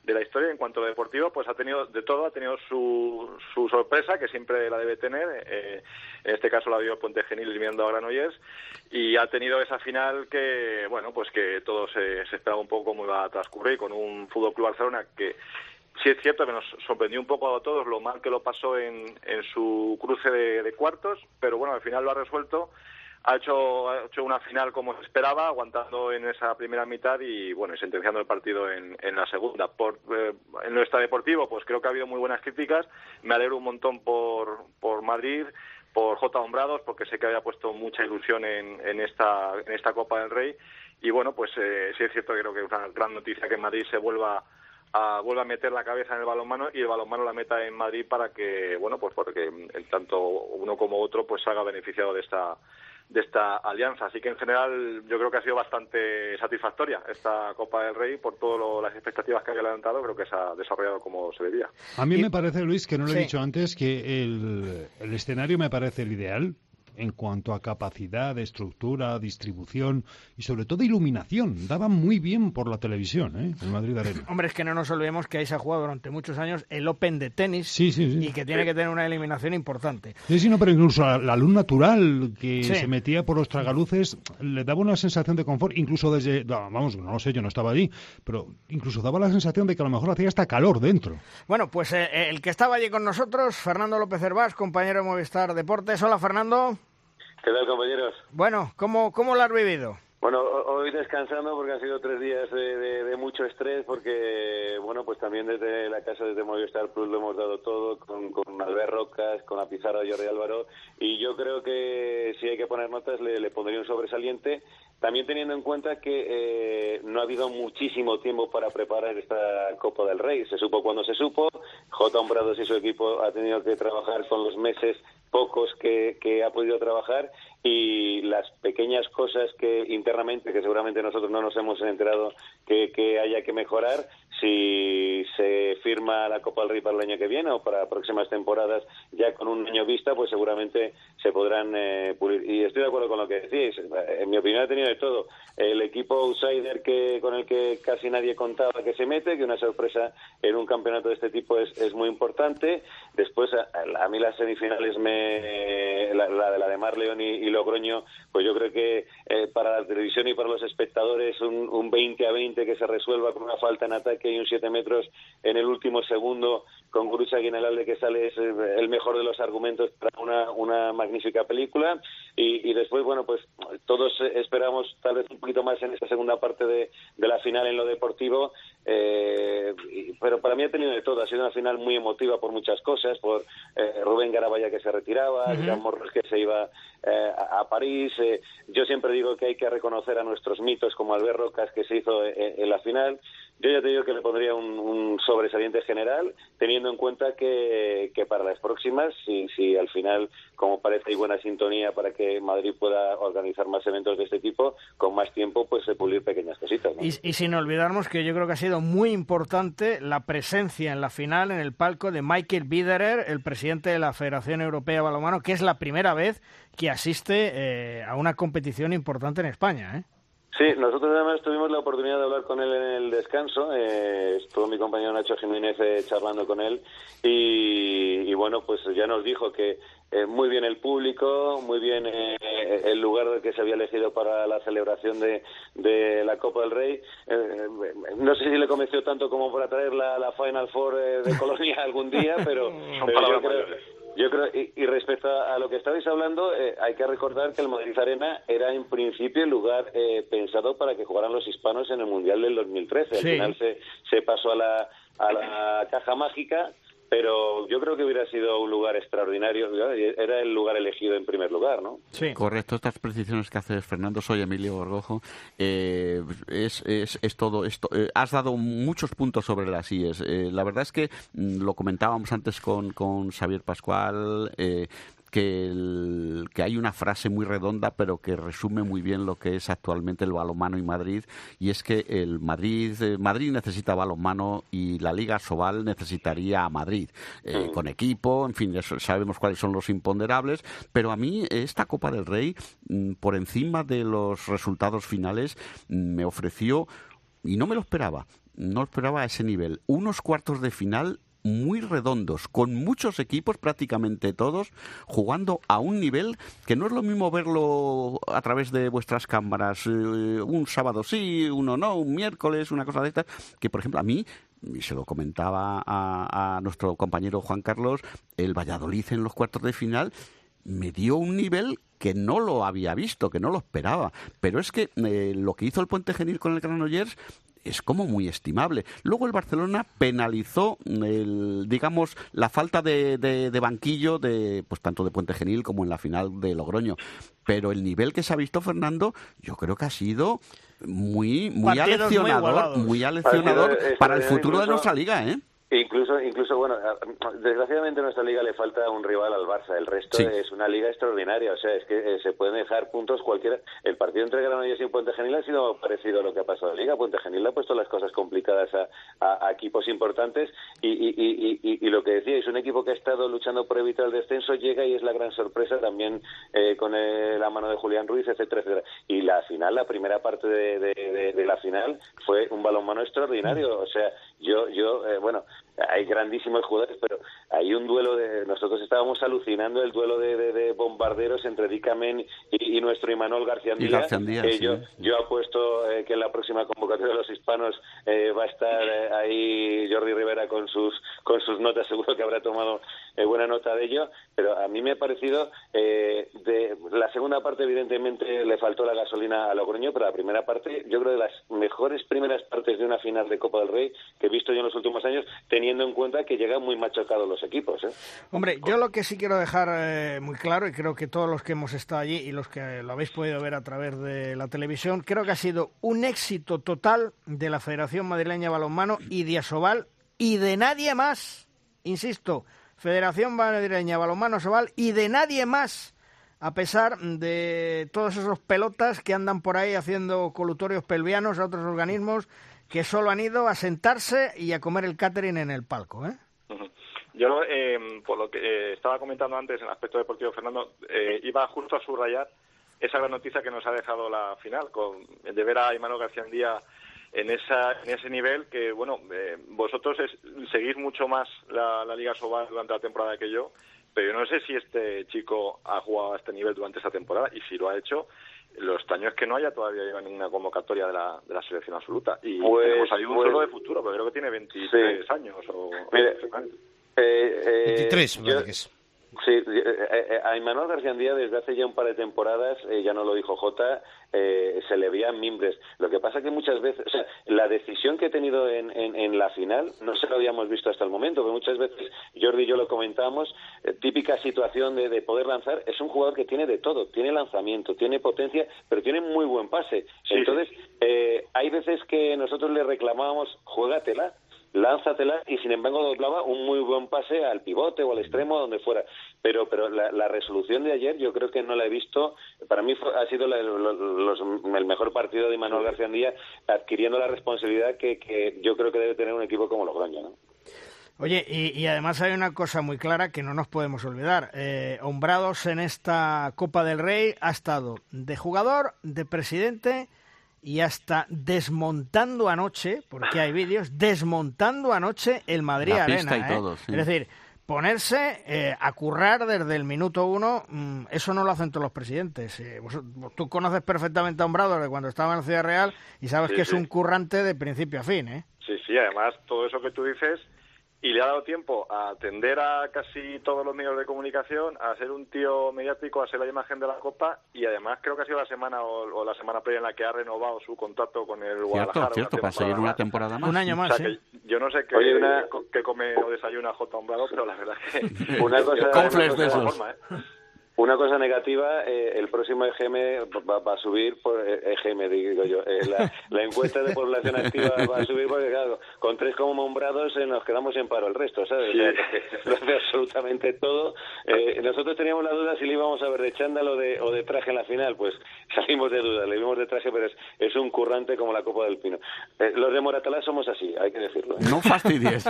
de la historia. En cuanto a lo deportivo, pues ha tenido de todo, ha tenido su, su sorpresa, que siempre la debe tener. Eh, en este caso la dio Puente Genil eliminando a Granollers, y ha tenido esa final que, bueno, pues que todos se, se esperaba un poco cómo iba a transcurrir, con un Fútbol Club Barcelona que sí es cierto que nos sorprendió un poco a todos lo mal que lo pasó en, en su cruce de, de cuartos, pero bueno, al final lo ha resuelto. Ha hecho, ha hecho una final como se esperaba, aguantando en esa primera mitad y bueno, y sentenciando el partido en, en la segunda. Por, eh, en nuestra deportivo, pues creo que ha habido muy buenas críticas. Me alegro un montón por, por Madrid, por J. Hombrados, porque sé que había puesto mucha ilusión en, en esta en esta Copa del Rey. Y bueno, pues eh, sí es cierto que creo que es una gran noticia que Madrid se vuelva a, vuelva a meter la cabeza en el balonmano y el balonmano la meta en Madrid para que, bueno, pues porque en tanto uno como otro pues salga beneficiado de esta de esta alianza. Así que en general yo creo que ha sido bastante satisfactoria esta Copa del Rey por todas las expectativas que había levantado. Creo que se ha desarrollado como se debía. A mí me parece, Luis, que no lo he Sí. dicho antes, que el, el escenario me parece el ideal en cuanto a capacidad, estructura, distribución y sobre todo iluminación. Daba muy bien por la televisión, ¿eh? El Madrid Arena. Hombre, es que no nos olvidemos que ahí se ha jugado durante muchos años el Open de tenis Sí, sí, sí. y que tiene que tener una eliminación importante. Sí, sí, no, pero incluso la, la luz natural que Sí. se metía por los tragaluces le daba una sensación de confort, incluso desde, no, vamos, no lo sé, yo no estaba allí, pero incluso daba la sensación de que a lo mejor hacía hasta calor dentro. Bueno, pues eh, el que estaba allí con nosotros, Fernando López Hervás, compañero de Movistar Deportes. Hola, Fernando. ¿Qué tal, compañeros? Bueno, ¿cómo, cómo lo has vivido? Bueno, ho- hoy descansando porque han sido tres días de, de- de mucho estrés porque, bueno, pues también desde la casa, desde Movistar Plus lo hemos dado todo con, con Albert Rocas, con la pizarra de Jordi Álvaro, y yo creo que si hay que poner notas le, le pondría un sobresaliente, también teniendo en cuenta que eh, no ha habido muchísimo tiempo para preparar esta Copa del Rey. Se supo cuando se supo, J. Hombrados y su equipo ha tenido que trabajar con los meses pocos que, que ha podido trabajar, y las pequeñas cosas que internamente, que seguramente nosotros no nos hemos enterado que, que haya que mejorar, si se firma la Copa del Rey para el año que viene o para próximas temporadas ya con un año vista, pues seguramente se podrán eh, pulir. Y estoy de acuerdo con lo que decís. En mi opinión ha tenido de todo. El equipo outsider que con el que casi nadie contaba que se mete, que una sorpresa en un campeonato de este tipo es, es muy importante. Después, a, a mí las semifinales, me la, la de la de Mar León y, y Logroño, pues yo creo que eh, para la televisión y para los espectadores un, un veinte a veinte que se resuelva con una falta en ataque y un siete metros en el último segundo con Gurucha Guinalde que sale es el mejor de los argumentos para una, una magnífica película. Y, y después, bueno, pues todos esperamos tal vez un poquito más en esta segunda parte de, de la final en lo deportivo, eh, y, pero para mí ha tenido de todo. Ha sido una final muy emotiva por muchas cosas, por eh, Rubén Garabaya que se retiraba, Uh-huh. Jean Morros que se iba eh, a, a París. Eh, yo siempre digo que hay que reconocer a nuestros mitos como Albert Rocas, que se hizo en, en la final. Yo ya te digo que le pondría un, un sobresaliente general, teniendo en cuenta que, que para las próximas, si, si al final, como parece, hay buena sintonía para que Madrid pueda organizar más eventos de este tipo, con más tiempo, pues se pulir pequeñas cositas, ¿no? Y, y sin olvidarnos que yo creo que ha sido muy importante la presencia en la final, en el palco, de Michael Biederer, el presidente de la Federación Europea de Balonmano, que es la primera vez que asiste eh, a una competición importante en España, ¿eh? Sí, nosotros además tuvimos la oportunidad de hablar con él en el descanso, eh, estuvo mi compañero Nacho Jiménez eh, charlando con él y, y bueno, pues ya nos dijo que eh, muy bien el público, muy bien eh, el lugar que se había elegido para la celebración de, de la Copa del Rey. Eh, no sé si le convenció tanto como para traer la, la Final Four eh, de Colonia algún día, pero, pero yo creo... Yo creo, y, y respecto a, a lo que estabais hablando, eh, hay que recordar que el Madrid Arena era en principio el lugar eh, pensado para que jugaran los hispanos en el Mundial del dos mil trece. Al Sí. final se, se pasó a la, a la caja mágica, pero yo creo que hubiera sido un lugar extraordinario. Era el lugar elegido en primer lugar, ¿no? Sí. Correcto, estas precisiones que hace Fernando, soy Emilio Borgojo, eh, es, es, es todo esto. Eh, has dado muchos puntos sobre las IES. Eh, la verdad es que mm, lo comentábamos antes con, con Xavier Pascual, eh, que, el, que hay una frase muy redonda pero que resume muy bien lo que es actualmente el balonmano y Madrid, y es que el Madrid eh, Madrid necesita balonmano y la Liga Sobal necesitaría a Madrid, eh, con equipo, en fin, eso, sabemos cuáles son los imponderables, pero a mí esta Copa del Rey, mm, por encima de los resultados finales, mm, me ofreció, y no me lo esperaba, no esperaba a ese nivel. Unos cuartos de final muy redondos, con muchos equipos, prácticamente todos, jugando a un nivel que no es lo mismo verlo a través de vuestras cámaras, eh, un sábado sí, uno no, un miércoles, una cosa de estas, que por ejemplo a mí, y se lo comentaba a, a nuestro compañero Juan Carlos, el Valladolid en los cuartos de final me dio un nivel que no lo había visto, que no lo esperaba, pero es que eh, lo que hizo el Puente Genil con el Granollers es como muy estimable. Luego el Barcelona penalizó, el, digamos, la falta de, de, de banquillo de, pues tanto de Puente Genil como en la final de Logroño. Pero el nivel que se ha visto, Fernando, yo creo que ha sido muy, muy aleccionador, muy, muy aleccionador para el futuro de nuestra liga, ¿eh? Incluso, incluso, bueno, desgraciadamente a nuestra liga le falta un rival al Barça. El resto sí. es una liga extraordinaria. O sea, es que eh, se pueden dejar puntos cualquiera. El partido entre Granollers y Puente Genil ha sido parecido a lo que ha pasado en la liga. Puente Genil le ha puesto las cosas complicadas a, a, a equipos importantes y, y, y, y, y lo que decía, es un equipo que ha estado luchando por evitar el descenso, llega y es la gran sorpresa también eh, con el, la mano de Julián Ruiz, etcétera, etcétera. Y la final, la primera parte de, de, de, de la final fue un balonmano extraordinario. O sea, yo, yo eh, bueno... hay grandísimos jugadores, pero hay un duelo de... Nosotros estábamos alucinando el duelo de, de, de bombarderos entre Dicamen y, y nuestro Imanol Garciandía. Eh, sí. yo, yo apuesto eh, que en la próxima convocatoria de los hispanos eh, va a estar eh, ahí Jordi Rivera con sus con sus notas, seguro que habrá tomado eh, buena nota de ello, pero a mí me ha parecido eh, de la segunda parte evidentemente le faltó la gasolina a Logroño, pero la primera parte yo creo de las mejores primeras partes de una final de Copa del Rey que he visto yo en los últimos años, teniendo en cuenta que llegan muy machacados los equipos, ¿eh? Hombre, yo lo que sí quiero dejar eh, muy claro, y creo que todos los que hemos estado allí y los que lo habéis podido ver a través de la televisión, creo que ha sido un éxito total de la Federación Madrileña de Balonmano y de Asobal y de nadie más, insisto, Federación Madrileña de Balonmano, Asobal y de nadie más, a pesar de todos esos pelotas que andan por ahí haciendo colutorios pelvianos a otros organismos que solo han ido a sentarse y a comer el catering en el palco, ¿eh? Yo, eh, por lo que eh, estaba comentando antes en el aspecto deportivo, Fernando, eh, iba justo a subrayar esa gran noticia que nos ha dejado la final, con, de ver a Imanol Garciandía en esa en ese nivel que, bueno, eh, vosotros es, seguís mucho más la, la Liga Sobal durante la temporada que yo, pero yo no sé si este chico ha jugado a este nivel durante esta temporada, y si lo ha hecho, lo extraño es que no haya todavía llegado ninguna convocatoria de la, de la selección absoluta. Y pues, tenemos ahí un pues, solo de futuro, pero creo que tiene veintitrés sí. años. O, Mire, eh, eh, veintitrés, me yo, parece que es. Sí, eh, eh, a Imanol Garciandía desde hace ya un par de temporadas, eh, ya no lo dijo Jota, eh, se le veían mimbres. Lo que pasa que muchas veces, o sea, la decisión que he tenido en, en, en la final no se lo habíamos visto hasta el momento, porque muchas veces, Jordi y yo lo comentábamos, eh, típica situación de, de poder lanzar, es un jugador que tiene de todo, tiene lanzamiento, tiene potencia, pero tiene muy buen pase. Sí, Entonces, sí. Eh, hay veces que nosotros le reclamábamos, juégatela, lánzatela, y sin embargo doblaba un muy buen pase al pivote o al extremo, donde fuera. Pero pero la, la resolución de ayer yo creo que no la he visto. Para mí fue, ha sido la, los, los, el mejor partido de Imanol Garciandía, adquiriendo la responsabilidad que, que yo creo que debe tener un equipo como Logroño, ¿no? Oye, y, y además hay una cosa muy clara que no nos podemos olvidar. Eh, Hombrados en esta Copa del Rey ha estado de jugador, de presidente y hasta desmontando anoche, porque hay vídeos, desmontando anoche el Madrid la Arena. Pista y ¿eh? todo, sí. Es decir, ponerse eh, a currar desde el minuto uno, mmm, eso no lo hacen todos los presidentes. Eh, vos, tú conoces perfectamente a Hombrados de cuando estaba en Ciudad Real y sabes sí, que sí. es un currante de principio a fin, ¿eh? Sí, sí, además todo eso que tú dices, y le ha dado tiempo a atender a casi todos los medios de comunicación, a ser un tío mediático, a ser la imagen de la Copa, y además creo que ha sido la semana o, o la semana previa en la que ha renovado su contrato con el Guadalajara. Cierto, cierto, para seguir una temporada más. Un año más, o sea, sí. que yo no sé qué, Oye, una... qué come o desayuna J. Hombrado, pero la verdad es que... una cosa, Confles una de cosa, esos. forma, ¿eh? Una cosa negativa, eh, el próximo E G M va, va a subir, por eh, E G M digo yo, eh, la, la encuesta de población activa va a subir porque claro, con tres como Hombrados eh, nos quedamos en paro el resto, ¿sabes? Sí. O sea, lo hace absolutamente todo. Eh, nosotros teníamos la duda si le íbamos a ver de chándal o de, o de de traje en la final, pues salimos de duda, le vimos de traje, pero es, es un currante como la Copa del Pino. Eh, los de Moratalá somos así, hay que decirlo. No fastidies.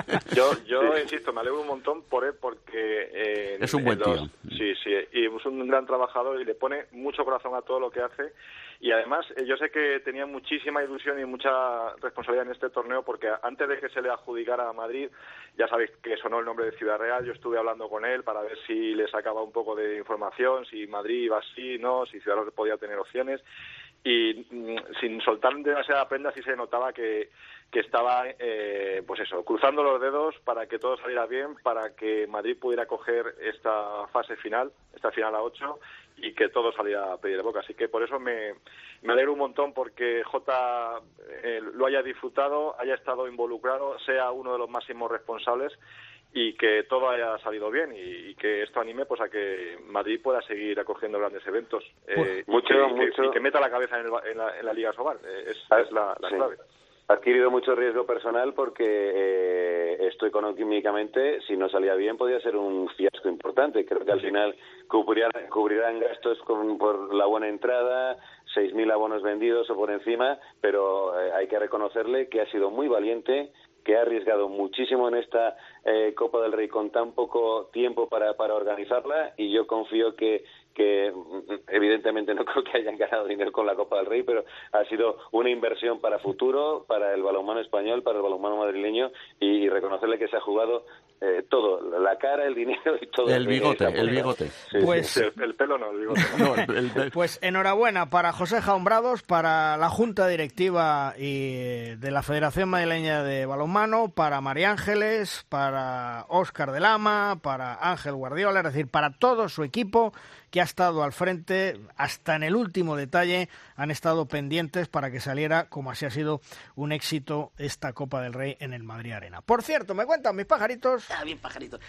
yo yo sí. insisto, me alegro un montón por él, porque... Eh, es un buen los, tío. Sí, sí, y es un gran trabajador y le pone mucho corazón a todo lo que hace. Y además, eh, yo sé que tenía muchísima ilusión y mucha responsabilidad en este torneo, porque antes de que se le adjudicara a Madrid, ya sabéis que sonó el nombre de Ciudad Real, yo estuve hablando con él para ver si le sacaba un poco de información, si Madrid iba así, no, si Ciudad Real podía tener opciones, y mmm, sin soltar demasiada prenda sí se notaba que, que estaba, eh, pues eso, cruzando los dedos para que todo saliera bien, para que Madrid pudiera coger esta fase final, esta final a ocho, y que todo saliera a pedir de boca. Así que por eso me, me alegro un montón, porque Jota eh, lo haya disfrutado, haya estado involucrado, sea uno de los máximos responsables, y que todo haya salido bien, y, y que esto anime pues a que Madrid pueda seguir acogiendo grandes eventos, eh, mucho, y, que, mucho. Que, y que meta la cabeza en, el, en, la, en la Liga Sobal. Eh, es, es la, la sí. clave. Ha adquirido mucho riesgo personal porque eh, esto económicamente, si no salía bien, podía ser un fiasco importante. Creo que al final cubrirán, cubrirán gastos con, por la buena entrada, seis mil abonos vendidos o por encima, pero eh, hay que reconocerle que ha sido muy valiente, que ha arriesgado muchísimo en esta eh, Copa del Rey con tan poco tiempo para, para organizarla, y yo confío que, que evidentemente no creo que hayan ganado dinero con la Copa del Rey, pero ha sido una inversión para futuro, para el balonmano español, para el balonmano madrileño, y, y reconocerle que se ha jugado eh, todo, la cara, el dinero y todo. El bigote, el bigote. Sí, pues, sí. El, el pelo no, el bigote. No, el, el... Pues enhorabuena para José Jaumbrados, para la Junta Directiva y de la Federación Madrileña de Balonmano, para María Ángeles, para Óscar de Lama, para Ángel Guardiola, es decir, para todo su equipo que ha estado al frente hasta en el último detalle, han estado pendientes para que saliera, como así ha sido, un éxito esta Copa del Rey en el Madrid Arena. Por cierto, me cuentan mis pajaritos... Ah, bien pajaritos.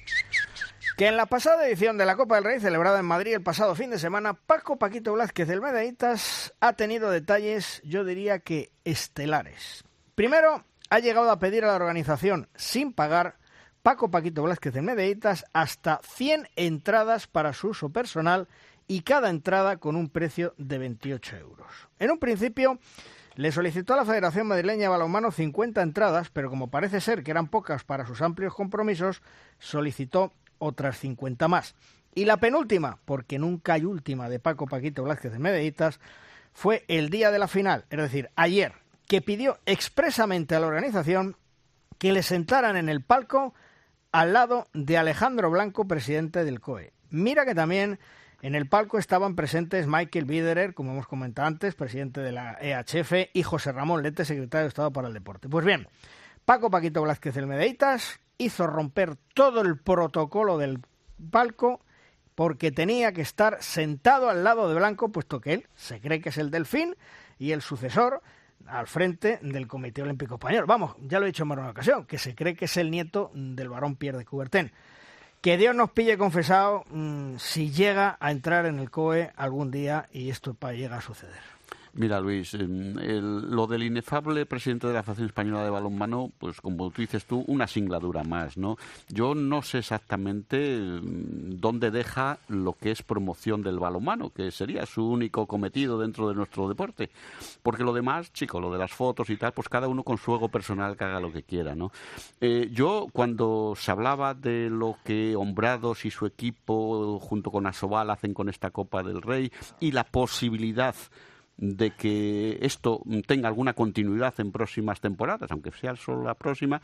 Que en la pasada edición de la Copa del Rey, celebrada en Madrid el pasado fin de semana, Paco Paquito Blázquez del Medeitas ha tenido detalles, yo diría que estelares. Primero, ha llegado a pedir a la organización, sin pagar, Paco Paquito Blázquez del Medeitas, hasta cien entradas para su uso personal, y cada entrada con un precio de veintiocho euros. En un principio le solicitó a la Federación Madrileña de Balonmano cincuenta entradas, pero como parece ser que eran pocas para sus amplios compromisos, solicitó otras cincuenta más. Y la penúltima, porque nunca hay última, de Paco Paquito Blázquez de Medeitas, fue el día de la final, es decir, ayer, que pidió expresamente a la organización que le sentaran en el palco al lado de Alejandro Blanco, presidente del C O E. Mira que también en el palco estaban presentes Michael Biederer, como hemos comentado antes, presidente de la E H F, y José Ramón Lete, secretario de Estado para el Deporte. Pues bien, Paco Paquito Blázquez del Medeitas hizo romper todo el protocolo del palco, porque tenía que estar sentado al lado de Blanco, puesto que él se cree que es el delfín y el sucesor al frente del Comité Olímpico Español. Vamos, ya lo he dicho en más de una ocasión, que se cree que es el nieto del barón Pierre de Coubertin. Que Dios nos pille confesado mmm, si llega a entrar en el C O E algún día y esto llega a suceder. Mira, Luis, el, lo del inefable presidente de la Federación Española de Balonmano, pues como tú dices tú, una singladura más, ¿no? Yo no sé exactamente dónde deja lo que es promoción del balonmano, que sería su único cometido dentro de nuestro deporte. Porque lo demás, chico, lo de las fotos y tal, pues cada uno con su ego personal que haga lo que quiera, ¿no? Eh, yo, cuando se hablaba de lo que Hombrados y su equipo, junto con Asobal, hacen con esta Copa del Rey, y la posibilidad de que esto tenga alguna continuidad en próximas temporadas, aunque sea solo la próxima,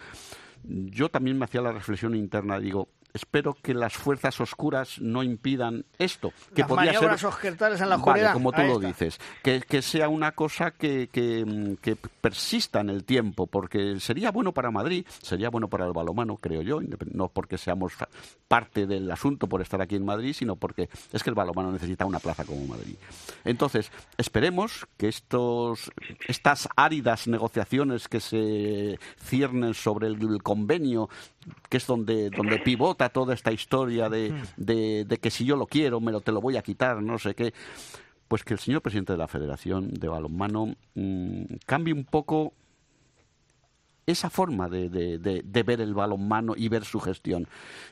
yo también me hacía la reflexión interna, digo, espero que las fuerzas oscuras no impidan esto. Que las podría maniobras ser oscurtales en la vale, oscuridad. como tú Ahí lo está. dices. Que, que sea una cosa que, que, que persista en el tiempo, porque sería bueno para Madrid, sería bueno para el balonmano, creo yo, no porque seamos parte del asunto por estar aquí en Madrid, sino porque es que el balonmano necesita una plaza como Madrid. Entonces, esperemos que estos estas áridas negociaciones que se ciernen sobre el convenio, que es donde, donde pivota toda esta historia de, de, de que si yo lo quiero, me lo, te lo voy a quitar, no sé qué, pues que el señor presidente de la Federación de Balonmano mmm, cambie un poco esa forma de, de, de, de ver el balonmano y ver su gestión.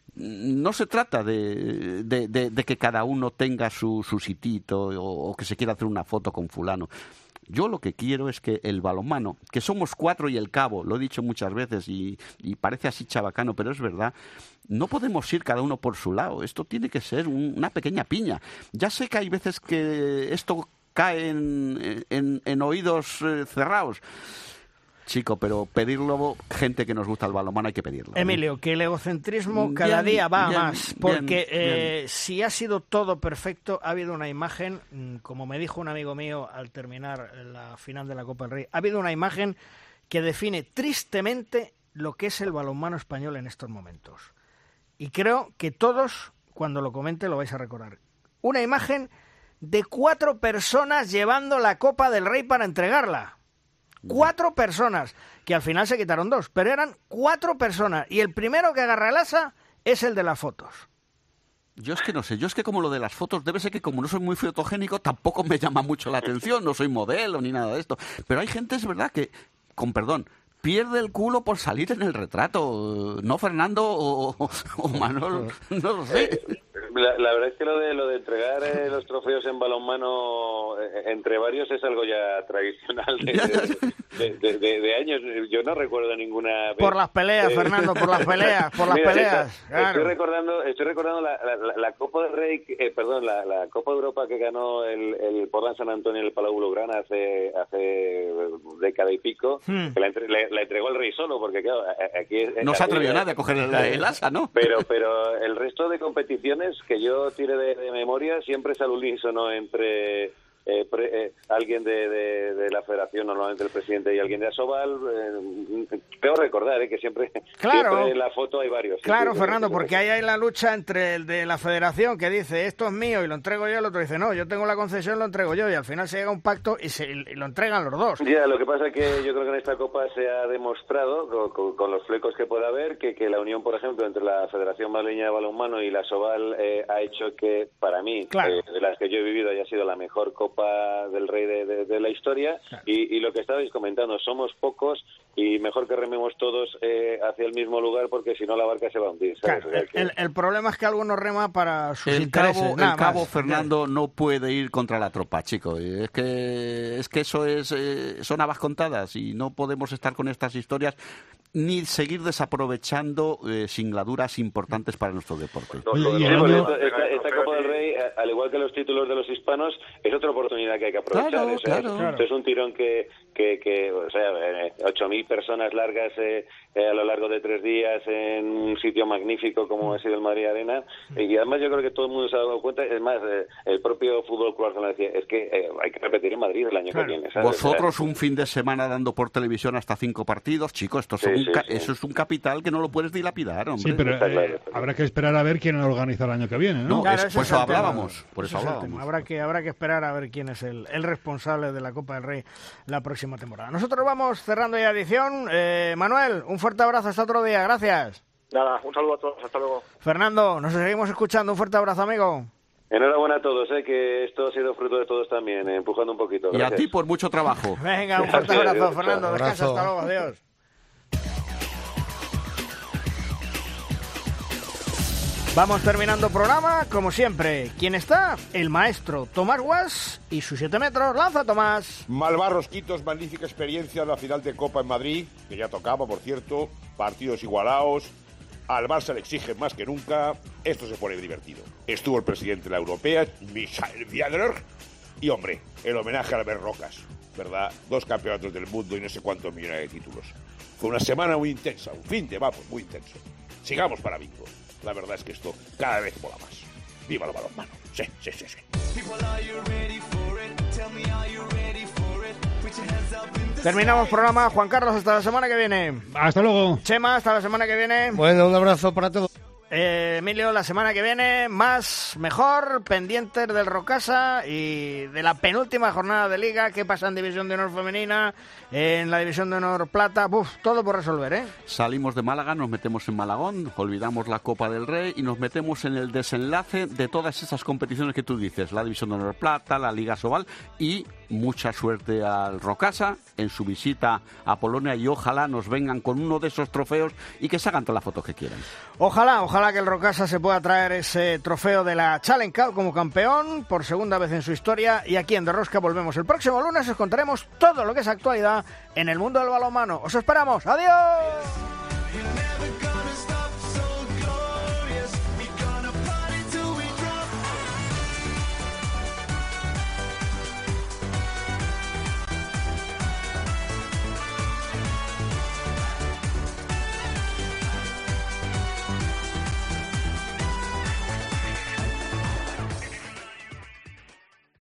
No se trata de, de, de, de que cada uno tenga su, su sitito o, o que se quiera hacer una foto con fulano. Yo lo que quiero es que el balonmano, que somos cuatro y el cabo, lo he dicho muchas veces y, y parece así chabacano, pero es verdad, no podemos ir cada uno por su lado. Esto tiene que ser un, una pequeña piña. Ya sé que hay veces que esto cae en, en, en oídos eh, cerrados. Chico, pero pedirlo, gente que nos gusta el balonmano, hay que pedirlo. Emilio, que el egocentrismo cada Bien, día va bien, a más, porque bien, eh, bien. si ha sido todo perfecto, ha habido una imagen, mm, como me dijo un amigo mío al terminar la final de la Copa del Rey, ha habido una imagen que define tristemente lo que es el balonmano español en estos momentos. Y creo que todos, cuando lo comente, lo vais a recordar. Una imagen de cuatro personas llevando la Copa del Rey para entregarla. Cuatro personas, que al final se quitaron dos, pero eran cuatro personas. Y el primero que agarra el asa es el de las fotos. Yo es que no sé, yo es que como lo de las fotos, debe ser que como no soy muy fotogénico, tampoco me llama mucho la atención, no soy modelo ni nada de esto. Pero hay gente, es verdad, que, con perdón, pierde el culo por salir en el retrato. ¿No, Fernando o, o Manolo? No lo sé. La, la verdad es que lo de lo de entregar eh, los trofeos en balonmano eh, entre varios es algo ya tradicional de, de, de, de, de años. Yo no recuerdo ninguna vez. Por las peleas, eh, Fernando, por las peleas, por las Mira, peleas. Está, claro. Estoy recordando, estoy recordando la, la, la Copa del Rey, eh, perdón, la, la Copa de Europa que ganó el, el Portland San Antonio en el Palau Blaugrana hace hace década y pico, hmm. que la, entre, la, la entregó el Rey solo, porque claro, aquí no se atrevió nadie a coger el, el asa, ¿no? Pero, pero el resto de competiciones que yo tire de, de memoria siempre es al unísono entre eh, pre, eh, alguien de, de, de la federación, normalmente el presidente, y alguien de Asobal. Eh, peor recordar eh, que siempre, claro, siempre en la foto hay varios. Claro, sí, Fernando, sí, porque ahí hay la lucha entre el de la federación que dice esto es mío y lo entrego yo, el otro dice no, yo tengo la concesión, lo entrego yo, y al final se llega a un pacto y, se, y lo entregan los dos. Ya, lo que pasa es que yo creo que en esta Copa se ha demostrado, con, con, con los flecos que pueda haber, que, que la unión, por ejemplo, entre la Federación Madrileña de Balonmano y la Asobal eh, ha hecho que, para mí, claro. eh, de las que yo he vivido, haya sido la mejor Copa del Rey de, de, de la historia. Claro. Y, y lo que estabais comentando, somos pocos y mejor que rememos todos eh, hacia el mismo lugar, porque si no la barca se va a hundir. ¿sabes? Claro, el, el, el problema es que algunos rema para sus el intereses. Cabo, nada el cabo más. Fernando no puede ir contra la tropa, chico. Es que es que eso es eh, son habas contadas y no podemos estar con estas historias ni seguir desaprovechando eh, singladuras importantes para nuestro deporte. Sí, esta, esta, esta Copa del Rey, al igual que los títulos de los hispanos, es otra oportunidad que hay que aprovechar. Claro, o sea, claro. Esto es un tirón que, que, que o sea, ocho mil personas largas eh, eh, a lo largo de tres días en un sitio magnífico como ha sido el Madrid Arena. Y además yo creo que todo el mundo se ha dado cuenta, es más, eh, el propio Fútbol Club Barcelona decía, es que eh, hay que repetir en Madrid el año claro. que viene. ¿sabes? Vosotros un fin de semana dando por televisión hasta cinco partidos, chicos, esto sí, son sí, ca- sí. eso es un capital que no lo puedes dilapidar, hombre. Sí, pero eh, habrá que esperar a ver quién lo organiza el año que viene, ¿no? No, Claro, es, por es eso el tema. hablábamos, por eso Ese es el hablábamos. tema. Habrá que habrá que esperar a ver quién es el, el responsable de la Copa del Rey la próxima temporada. Nosotros vamos cerrando ya edición. Eh, Manuel, un fuerte abrazo hasta otro día. Gracias. Nada, un saludo a todos. Hasta luego. Fernando, nos seguimos escuchando. Un fuerte abrazo, amigo. Enhorabuena a todos, eh, que esto ha sido fruto de todos también, eh, empujando un poquito. Y a Gracias. ti por mucho trabajo. Venga, un fuerte Gracias, abrazo, adiós. Fernando. Chao. Descansa, Abrazo. hasta luego. Adiós. Vamos terminando programa, como siempre. ¿Quién está? El maestro Tomás Guas y sus siete metros. Lanza, Tomás. Malvarros Quitos, magnífica experiencia en la final de Copa en Madrid, que ya tocaba, por cierto, partidos igualados, al Barça le exigen más que nunca, esto se pone divertido. Estuvo el presidente de la Europea, Michael Viadler, y hombre, el homenaje a Albert Rocas, ¿verdad? Dos campeonatos del mundo y no sé cuántos millones de títulos. Fue una semana muy intensa, un fin de vamos, muy intenso. Sigamos para bingo. La verdad es que esto cada vez mola más. ¡Viva el balonmano! Sí, sí, sí, sí. Terminamos programa. Juan Carlos, hasta la semana que viene. Hasta luego. Chema, hasta la semana que viene. Bueno, un abrazo para todos. eh, Emilio, la semana que viene, más, mejor, pendientes del Rocasa y de la penúltima jornada de Liga. ¿Qué pasa en División de Honor Femenina? En la División de Honor Plata, uf, todo por resolver, ¿eh? Salimos de Málaga, nos metemos en Malagón, olvidamos la Copa del Rey y nos metemos en el desenlace de todas esas competiciones que tú dices, la División de Honor Plata, la Liga Sobal, y mucha suerte al Rocasa en su visita a Polonia y ojalá nos vengan con uno de esos trofeos y que se hagan todas las fotos que quieran. Ojalá, ojalá que el Rocasa se pueda traer ese trofeo de la Challenge Cup como campeón por segunda vez en su historia, y aquí en De Rosca volvemos el próximo lunes, os contaremos todo lo que es actualidad en el mundo del balonmano. ¡Os esperamos! ¡Adiós!